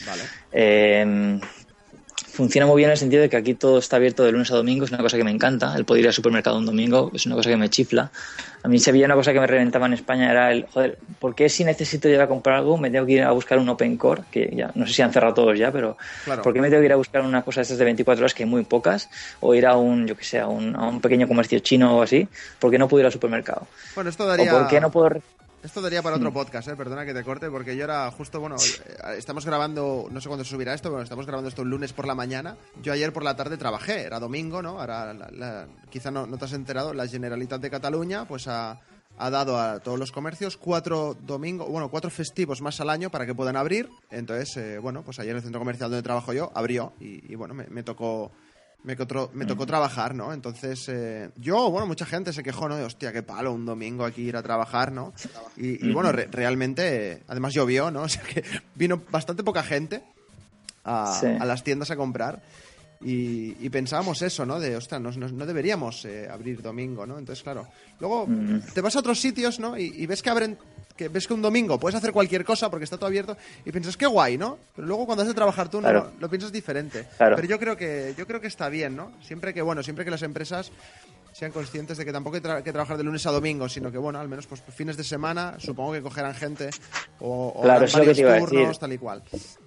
Vale. Funciona muy bien en el sentido de que aquí todo está abierto de lunes a domingo, es una cosa que me encanta. El poder ir al supermercado un domingo es una cosa que me chifla. A mí se veía una cosa que me reventaba en España, era ¿por qué si necesito llegar a comprar algo me tengo que ir a buscar un Open Core? Que ya no sé si han cerrado todos ya, pero claro. ¿Por qué me tengo que ir a buscar una cosa de estas de 24 horas que hay muy pocas? O ir a un pequeño comercio chino o así, ¿por qué no puedo ir al supermercado? Bueno, esto daría... ¿O por qué no puedo... Esto daría para otro podcast, perdona que te corte, porque yo era justo, estamos grabando, no sé cuándo se subirá esto, pero estamos grabando esto un lunes por la mañana. Yo ayer por la tarde trabajé, era domingo, ¿no? Ahora, quizá no te has enterado, la Generalitat de Cataluña pues ha dado a todos los comercios 4 festivos más al año para que puedan abrir. Entonces, pues ayer el centro comercial donde trabajo yo abrió y me tocó trabajar, ¿no? Entonces, mucha gente se quejó, ¿no? De, hostia, qué palo, un domingo aquí ir a trabajar, ¿no? Y realmente, además llovió, ¿no? O sea que vino bastante poca gente a las tiendas a comprar y pensábamos eso, ¿no? De, ostras, no deberíamos abrir domingo, ¿no? Entonces, claro, luego te vas a otros sitios, ¿no? Y ves que abren... que ves que un domingo puedes hacer cualquier cosa porque está todo abierto y piensas, qué guay, ¿no? Pero luego cuando has de trabajar tú claro. lo piensas diferente. Claro. Pero yo creo que está bien, ¿no? Siempre que las empresas sean conscientes de que tampoco hay que trabajar de lunes a domingo, sino que, al menos pues fines de semana, supongo que cogerán gente o claro, varios turnos, tal y cual.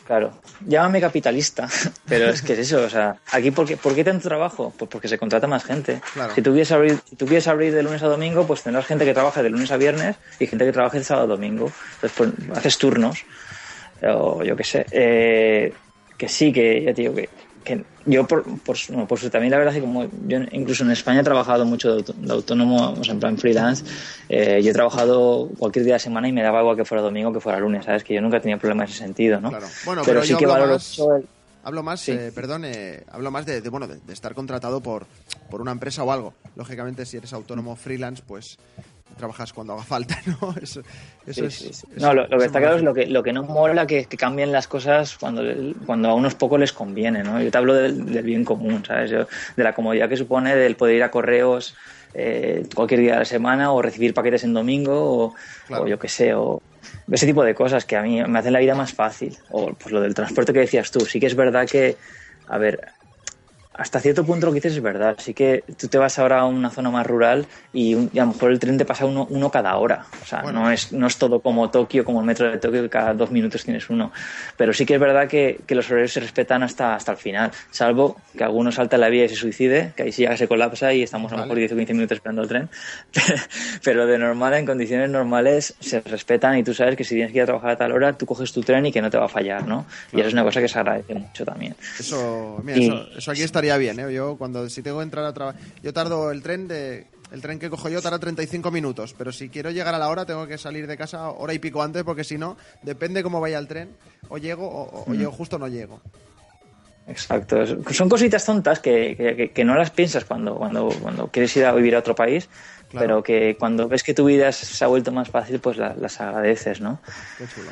Claro, llámame capitalista, pero es que es eso, o sea, aquí ¿por qué tanto trabajo? Pues porque se contrata más gente. Claro. Si tú quieres abrir de lunes a domingo, pues tendrás gente que trabaja de lunes a viernes y gente que trabaja de sábado a domingo. Entonces, pues haces turnos, o yo qué sé. Que sí, que ya te digo que yo por suerte también la verdad es que como yo incluso en España he trabajado mucho de autónomo, o sea, en plan freelance, yo he trabajado cualquier día de semana y me daba igual que fuera domingo o que fuera lunes, ¿sabes? Que yo nunca tenía problema en ese sentido, ¿no? Claro. Bueno, pero sí que valoro mucho hablo más, sí. Hablo más de estar contratado por una empresa o algo. Lógicamente, si eres autónomo freelance, pues trabajas cuando haga falta, ¿no? Eso sí, es. Sí. No, lo que está claro es lo que no mola que cambien las cosas cuando a unos pocos les conviene, ¿no? Yo te hablo del bien común, ¿sabes? De la comodidad que supone del poder ir a correos cualquier día de la semana o recibir paquetes en domingo claro. o yo qué sé, o ese tipo de cosas que a mí me hacen la vida más fácil. O pues lo del transporte que decías tú, sí que es verdad que, a ver, hasta cierto punto lo que dices es verdad. Sí que tú te vas ahora a una zona más rural y a lo mejor el tren te pasa uno cada hora. O sea, bueno, no es todo como Tokio, como el metro de Tokio, que cada 2 minutos tienes uno. Pero sí que es verdad que los horarios se respetan hasta el final. Salvo que alguno salta en la vía y se suicide, que ahí sí ya se colapsa y estamos a lo mejor 10 o 15 minutos esperando el tren. Pero de normal, en condiciones normales, se respetan y tú sabes que si tienes que ir a trabajar a tal hora, tú coges tu tren y que no te va a fallar, ¿no? Claro. Y eso es una cosa que se agradece mucho también. Eso aquí estaría bien, ¿eh? Yo si tengo que entrar a trabajar, yo tardo el tren que cojo yo tarda 35 minutos, pero si quiero llegar a la hora tengo que salir de casa hora y pico antes, porque si no, depende cómo vaya el tren, o llego o llego justo o no llego. Exacto, son cositas tontas que no las piensas cuando quieres ir a vivir a otro país, claro. Pero que cuando ves que tu vida se ha vuelto más fácil, pues las agradeces, ¿no? Qué chulo.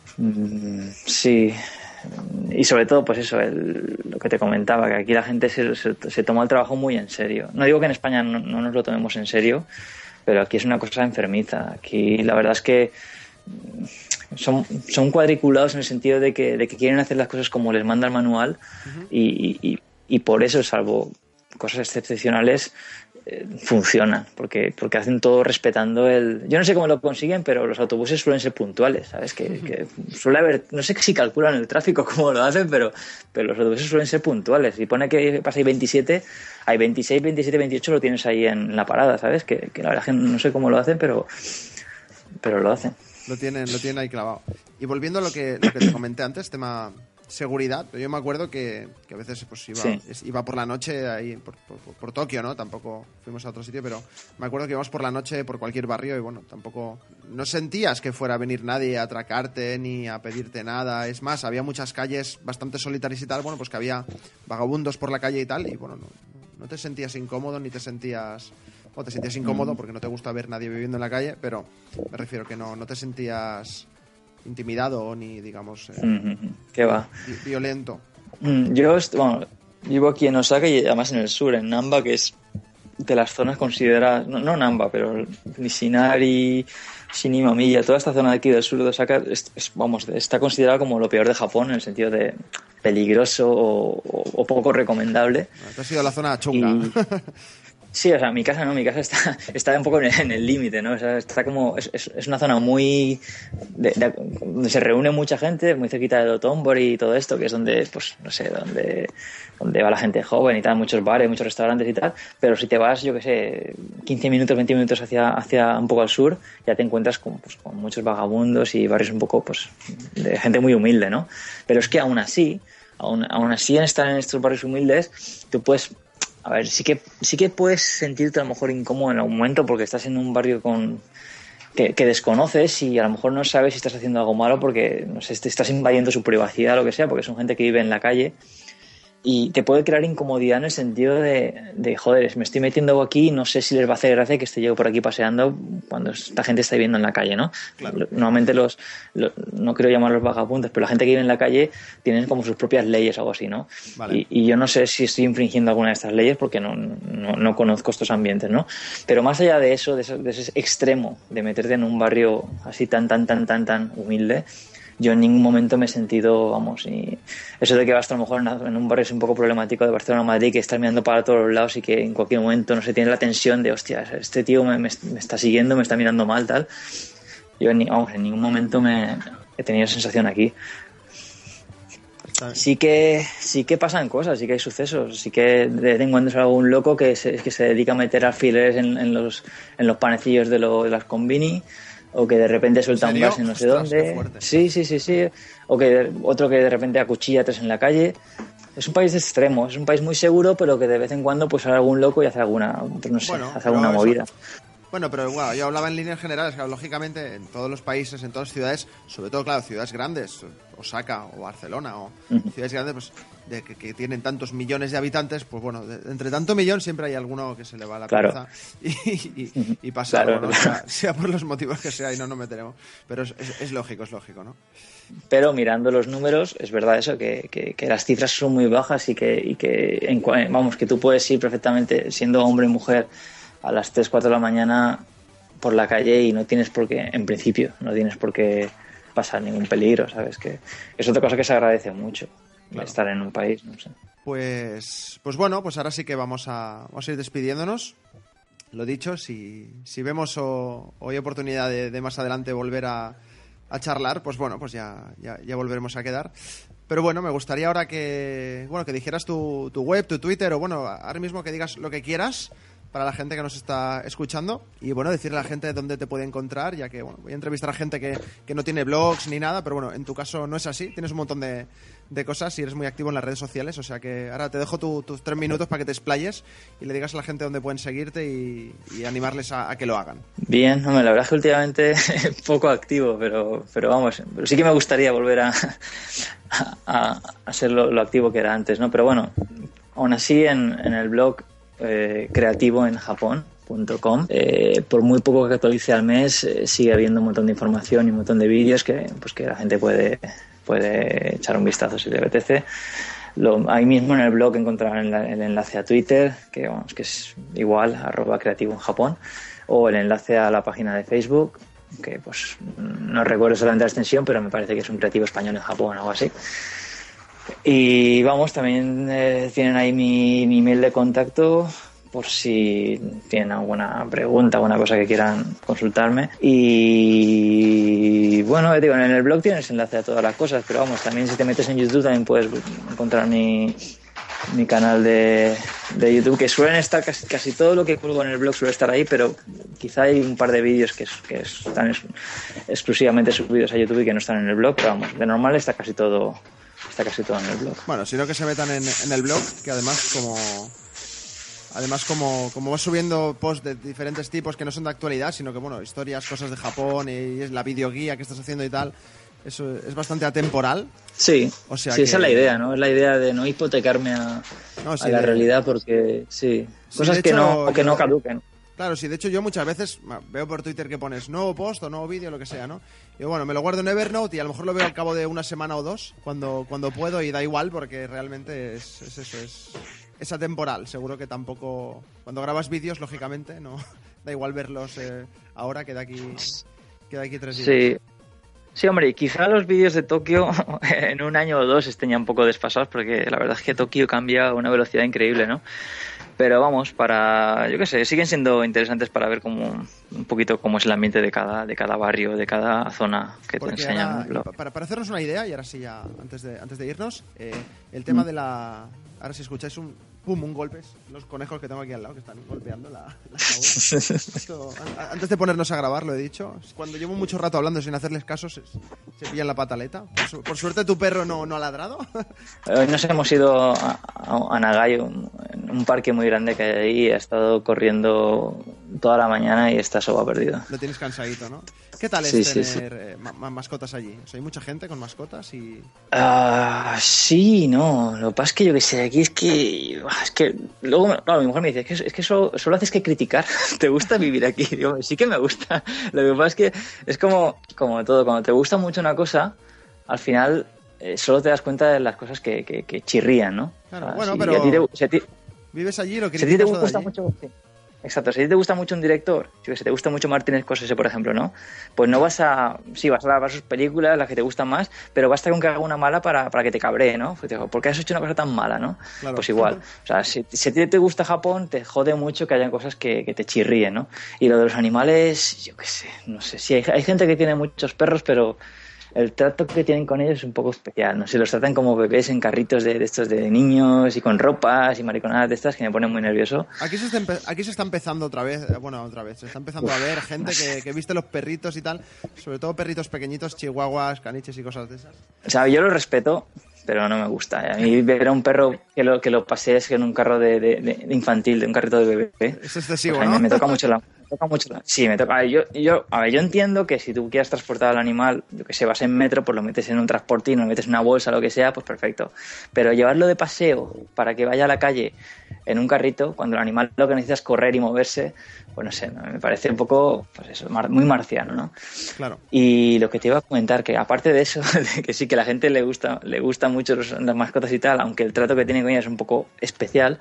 Sí. Y sobre todo, pues eso, lo que te comentaba, que aquí la gente se toma el trabajo muy en serio. No digo que en España no nos lo tomemos en serio, pero aquí es una cosa enfermiza. Aquí la verdad es que son cuadriculados en el sentido de que quieren hacer las cosas como les manda el manual. Uh-huh. y por eso, salvo cosas excepcionales, funcionan, porque hacen todo respetando yo no sé cómo lo consiguen, pero los autobuses suelen ser puntuales, ¿sabes? Que suele haber, no sé si calculan el tráfico cómo lo hacen, pero los autobuses suelen ser puntuales. Y pone que pasa ahí 27, hay 26, 27, 28 lo tienes ahí en la parada, ¿sabes? Que la verdad es que no sé cómo lo hacen, pero lo hacen. Lo tienen ahí clavado. Y volviendo a lo que te comenté antes, tema seguridad, yo me acuerdo que a veces pues iba por la noche ahí por Tokio, ¿no? Tampoco fuimos a otro sitio, pero me acuerdo que íbamos por la noche por cualquier barrio y bueno, tampoco no sentías que fuera a venir nadie a atracarte ni a pedirte nada. Es más, había muchas calles bastante solitarias y tal, bueno, pues que había vagabundos por la calle y tal, y bueno, no te sentías incómodo ni te sentías... O te sentías incómodo porque no te gusta ver nadie viviendo en la calle, pero me refiero que no te sentías intimidado ni, digamos, ¿qué va? Violento. Yo vivo aquí en Osaka y además en el sur, en Namba, que es de las zonas consideradas, no Namba, pero Nishinari, Shinimamiya, toda esta zona de aquí del sur de Osaka está considerada como lo peor de Japón, en el sentido de peligroso o poco recomendable. Esta ha sido la zona chunga. Sí, o sea, mi casa está un poco en el límite, ¿no? O sea, está como, es una zona muy, donde se reúne mucha gente, muy cerquita de Dotonbori y todo esto, que es donde, pues, no sé, donde va la gente joven y tal, muchos bares, muchos restaurantes y tal, pero si te vas, yo qué sé, 15 minutos, 20 minutos hacia un poco al sur, ya te encuentras con muchos vagabundos y barrios un poco, pues, de gente muy humilde, ¿no? Pero es que aún así en estar en estos barrios humildes, tú puedes... A ver, sí que puedes sentirte a lo mejor incómodo en algún momento porque estás en un barrio que desconoces y a lo mejor no sabes si estás haciendo algo malo porque, no sé, te estás invadiendo su privacidad o lo que sea, porque son gente que vive en la calle y te puede crear incomodidad en el sentido de joder, me estoy metiendo aquí y no sé si les va a hacer gracia que esté yo por aquí paseando cuando esta gente está viviendo en la calle, ¿no? Claro. Normalmente no quiero llamarlos vagabundos, pero la gente que vive en la calle tienen como sus propias leyes o algo así, ¿no? Vale. Y yo no sé si estoy infringiendo alguna de estas leyes porque no conozco estos ambientes, ¿no? Pero más allá de eso, de ese extremo de meterte en un barrio así tan humilde, yo en ningún momento me he sentido, y eso de que vas a lo mejor en un barrio es un poco problemático de Barcelona o Madrid, que estás mirando para todos los lados y que en cualquier momento no se tiene la tensión de, hostia, este tío me está siguiendo, me está mirando mal, tal. Yo en ningún momento he tenido sensación aquí. sí que pasan cosas, sí que hay sucesos, sí que de vez en cuando es algún loco que se dedica a meter alfileres en los panecillos de las combini, o que de repente suelta un gas en no sé dónde. Sí. O que otro que de repente acuchilla a tres en la calle. Es un país extremo, es un país muy seguro, pero que de vez en cuando pues sale algún loco y hace alguna, hace alguna movida. Bueno, pero bueno, yo hablaba en líneas generales, claro, lógicamente en todos los países, en todas las ciudades, sobre todo, claro, ciudades grandes, Osaka o Barcelona o ciudades grandes, pues que tienen tantos millones de habitantes, pues bueno, entre tanto millón siempre hay alguno que se le va la cabeza y pasa algo, ¿no? Sea por los motivos que sea y no nos meteremos. Pero es lógico, ¿no? Pero mirando los números, es verdad eso, que las cifras son muy bajas y que vamos, que tú puedes ir perfectamente, siendo hombre y mujer, a las 3, 4 de la mañana por la calle y no tienes por qué, en principio, no tienes por qué pasar ningún peligro, ¿sabes? Que es otra cosa que se agradece mucho, claro, estar en un país, no sé. Pues bueno, pues ahora sí que vamos a ir despidiéndonos. Lo dicho, si vemos o hay oportunidad de más adelante volver a charlar, pues bueno, pues ya volveremos a quedar. Pero bueno, me gustaría ahora que dijeras tu web, tu Twitter, o bueno, ahora mismo que digas lo que quieras para la gente que nos está escuchando y bueno, decirle a la gente dónde te puede encontrar, ya que bueno, voy a entrevistar a gente que no tiene blogs ni nada, pero bueno, en tu caso no es así, tienes un montón de cosas y eres muy activo en las redes sociales, o sea que ahora te dejo tus 3 minutos para que te explayes y le digas a la gente dónde pueden seguirte y animarles a que lo hagan. Bien, hombre, la verdad es que últimamente poco activo, pero vamos, pero sí que me gustaría volver a ser lo activo que era antes, ¿no? Pero bueno, aún así en el blog creativo en Japón.com, por muy poco que actualice al mes, sigue habiendo un montón de información y un montón de vídeos que la gente puede echar un vistazo si le apetece. Ahí mismo en el blog encontrarán el enlace a Twitter, que es igual, @creativo en Japón, o el enlace a la página de Facebook, que pues no recuerdo exactamente la extensión, pero me parece que es un creativo español en Japón o algo así. Y vamos, también tienen ahí mi email de contacto por si tienen alguna pregunta, alguna cosa que quieran consultarme. Y bueno, digo, en el blog tienes enlace a todas las cosas, pero vamos, también si te metes en YouTube también puedes encontrar mi canal de YouTube, que suelen estar casi todo lo que cuelgo en el blog suele estar ahí, pero quizá hay un par de vídeos que están exclusivamente subidos a YouTube y que no están en el blog, pero vamos, de normal está casi todo en el blog. Bueno, sino que se metan en el blog, que además como vas subiendo posts de diferentes tipos que no son de actualidad, sino que bueno, historias, cosas de Japón y es la videoguía que estás haciendo y tal, eso es bastante atemporal. Sí, o sea, esa es la idea, ¿no? Es la idea de no hipotecarme a la realidad, porque cosas que no caduquen. Claro, sí, de hecho yo muchas veces veo por Twitter que pones nuevo post o nuevo vídeo, lo que sea, ¿no? Y bueno, me lo guardo en Evernote y a lo mejor lo veo al cabo de una semana o dos, cuando puedo, y da igual porque realmente es atemporal. Seguro que tampoco... Cuando grabas vídeos, lógicamente, no da igual verlos ahora que de aquí 3 días. Sí, hombre, quizá los vídeos de Tokio en un año o dos estén ya un poco desfasados, porque la verdad es que Tokio cambia a una velocidad increíble, ¿no? Pero vamos, yo qué sé, siguen siendo interesantes para ver un poquito cómo es el ambiente de cada barrio, de cada zona que te enseñan. Para hacernos una idea, y ahora sí ya, antes de irnos, el tema de la... Ahora si escucháis un golpe, los conejos que tengo aquí al lado que están golpeando la Esto, antes de ponernos a grabar, lo he dicho, cuando llevo mucho rato hablando sin hacerles caso, se pillan la pataleta. Por suerte tu perro no ha ladrado. Hoy nos hemos ido a Nagai, un parque muy grande que hay ahí, ha estado corriendo toda la mañana y está soba perdido. Lo tienes cansadito, ¿no? ¿Qué tal es tener mascotas allí? O sea, ¿hay mucha gente con mascotas? Sí, no. Lo que pasa es que yo que sé, aquí es que luego, claro, mi mujer me dice, es que solo haces que criticar. ¿Te gusta vivir aquí? Digo, sí que me gusta. Lo que pasa es que es como todo, cuando te gusta mucho una cosa, al final solo te das cuenta de las cosas que chirrían, ¿no? Claro, o sea, bueno, si pero ¿vives allí lo criticas? Si a ti te gusta mucho... Sí. Exacto, si a ti te gusta mucho un director, si te gusta mucho Martin Scorsese, por ejemplo, ¿no? Pues no vas a grabar sus películas, las que te gustan más, pero basta con que haga una mala para que te cabree, ¿no? ¿Por qué has hecho una cosa tan mala, no? Claro. Pues igual. O sea, si a ti te gusta Japón, te jode mucho que hayan cosas que te chirríen, ¿no? Y lo de los animales, yo qué sé, no sé. Sí, hay gente que tiene muchos perros, pero el trato que tienen con ellos es un poco especial, no sé, los tratan como bebés en carritos de estos de niños y con ropas y mariconadas de estas que me ponen muy nervioso. Aquí se está empezando otra vez, se está empezando a ver gente que viste los perritos y tal, sobre todo perritos pequeñitos, chihuahuas, caniches y cosas de esas. O sea, yo lo respeto, pero no me gusta. A mí ver a un perro que lo pasees en un carro de infantil, de un carrito de bebé. Es excesivo, pues ¿no? Me toca mucho Sí, me toca. A ver, yo entiendo que si tú quieres transportar al animal, yo que sé, vas en metro, pues lo metes en un transportín, lo metes en una bolsa, lo que sea, pues perfecto. Pero llevarlo de paseo para que vaya a la calle en un carrito, cuando el animal lo que necesita es correr y moverse, pues no sé, me parece un poco, pues eso, muy marciano, ¿no? Claro. Y lo que te iba a comentar, que aparte de eso, de que sí que a la gente le gusta mucho las mascotas y tal, aunque el trato que tiene con ellas es un poco especial,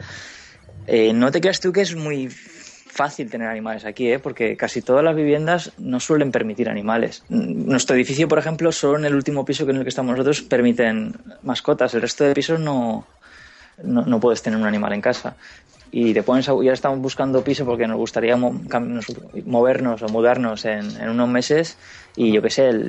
no te creas tú que es muy fácil tener animales aquí, porque casi todas las viviendas no suelen permitir animales. Nuestro edificio, por ejemplo, solo en el último piso en el que estamos nosotros permiten mascotas. El resto de pisos no puedes tener un animal en casa. Y ya estamos buscando piso porque nos gustaría movernos o mudarnos en unos meses, y yo qué sé, el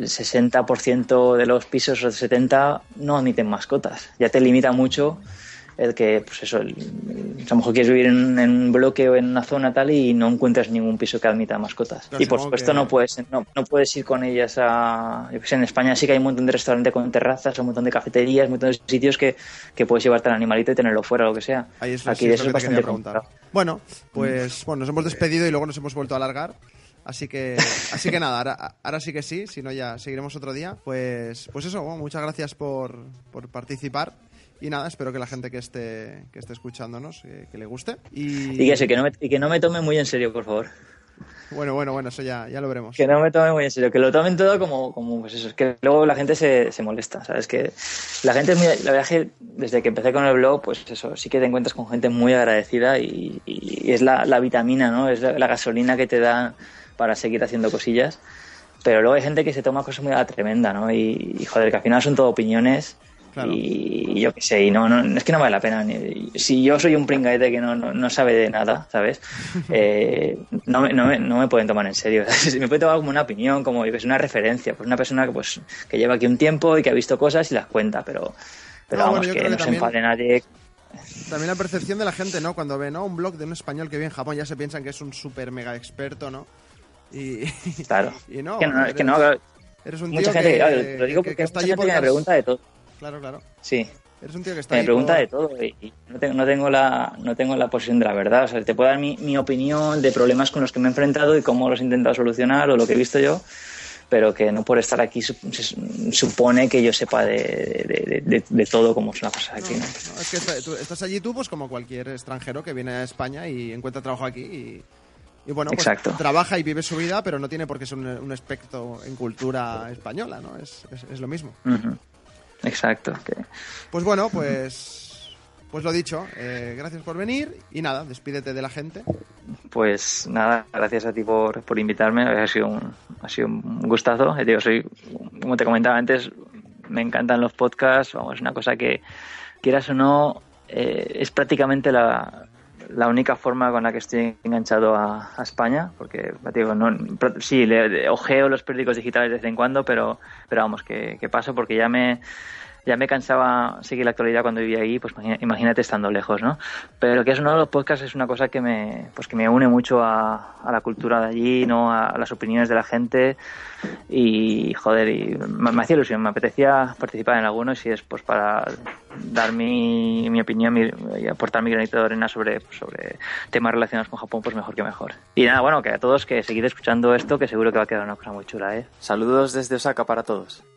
60% de los pisos o el 70% no admiten mascotas. Ya te limita mucho el que, pues eso, a lo mejor quieres vivir en un bloque o en una zona tal y no encuentras ningún piso que admita mascotas. Pero y por supuesto no puedes ir con ellas a... Yo que sé, en España sí que hay un montón de restaurantes con terrazas, un montón de cafeterías, un montón de sitios que puedes llevarte al animalito y tenerlo fuera o lo que sea. Aquí eso es bastante preguntar. Bueno, pues nos hemos despedido y luego nos hemos vuelto a alargar. Así que nada, ahora sí que sí, si no ya seguiremos otro día. Pues eso, bueno, muchas gracias por participar. Y nada, espero que la gente que esté escuchándonos, que le guste. Y que no me tome muy en serio, por favor. Bueno, eso ya lo veremos. Que no me tome muy en serio, que lo tomen todo como pues eso, es que luego la gente se molesta, ¿sabes? Que la gente es muy... La verdad es que desde que empecé con el blog, pues eso, sí que te encuentras con gente muy agradecida y es la vitamina, ¿no? Es la gasolina que te da para seguir haciendo cosillas. Pero luego hay gente que se toma cosas muy a la tremenda, ¿no? Y joder, que al final son todo opiniones. Claro. Y yo qué sé, y no, es que no vale la pena. Si yo soy un pringaete que no sabe de nada, ¿sabes? No me pueden tomar en serio. Me pueden tomar como una opinión, como yo que sé, una referencia, pues una persona que lleva aquí un tiempo y que ha visto cosas y las cuenta, pero vamos, que no se enfade nadie. También la percepción de la gente, ¿no? Cuando ve, ¿no?, un blog de un español que vive en Japón, ya se piensan que es un súper mega experto, ¿no? Claro. Y no, eres un mucha tío gente, claro, lo digo porque está mucha gente me pregunta de todo. Claro. Sí. Eres un tío que está me pregunta de todo y no tengo la posición de la verdad. O sea, te puedo dar mi opinión de problemas con los que me he enfrentado y cómo los he intentado solucionar o lo que he visto yo, pero que no por estar aquí supone que yo sepa de todo cómo son las cosas aquí, ¿no? Es que tú estás allí pues como cualquier extranjero que viene a España y encuentra trabajo aquí y bueno, pues exacto, trabaja y vive su vida, pero no tiene por qué ser un experto en cultura española, ¿no? Es lo mismo. Uh-huh. Exacto. Pues bueno, pues lo dicho, gracias por venir y nada, despídete de la gente. Pues nada, gracias a ti por invitarme, ha sido un gustazo. Yo soy, como te comentaba antes, me encantan los podcasts, vamos, es una cosa que, quieras o no, es prácticamente la única forma con la que estoy enganchado a España, porque digo, sí, ojeo los periódicos digitales de vez en cuando, pero vamos, que paso porque ya me cansaba seguir la actualidad cuando vivía ahí, pues imagínate estando lejos, ¿no? Pero que es uno de los podcasts, es una cosa que me une mucho a la cultura de allí, ¿no? A las opiniones de la gente y, joder, y me hacía ilusión, me apetecía participar en alguno y si es pues para dar mi opinión y aportar mi granito de arena sobre temas relacionados con Japón, pues mejor que mejor. Y nada, bueno, que a todos que seguid escuchando esto, que seguro que va a quedar una cosa muy chula, ¿eh? Saludos desde Osaka para todos.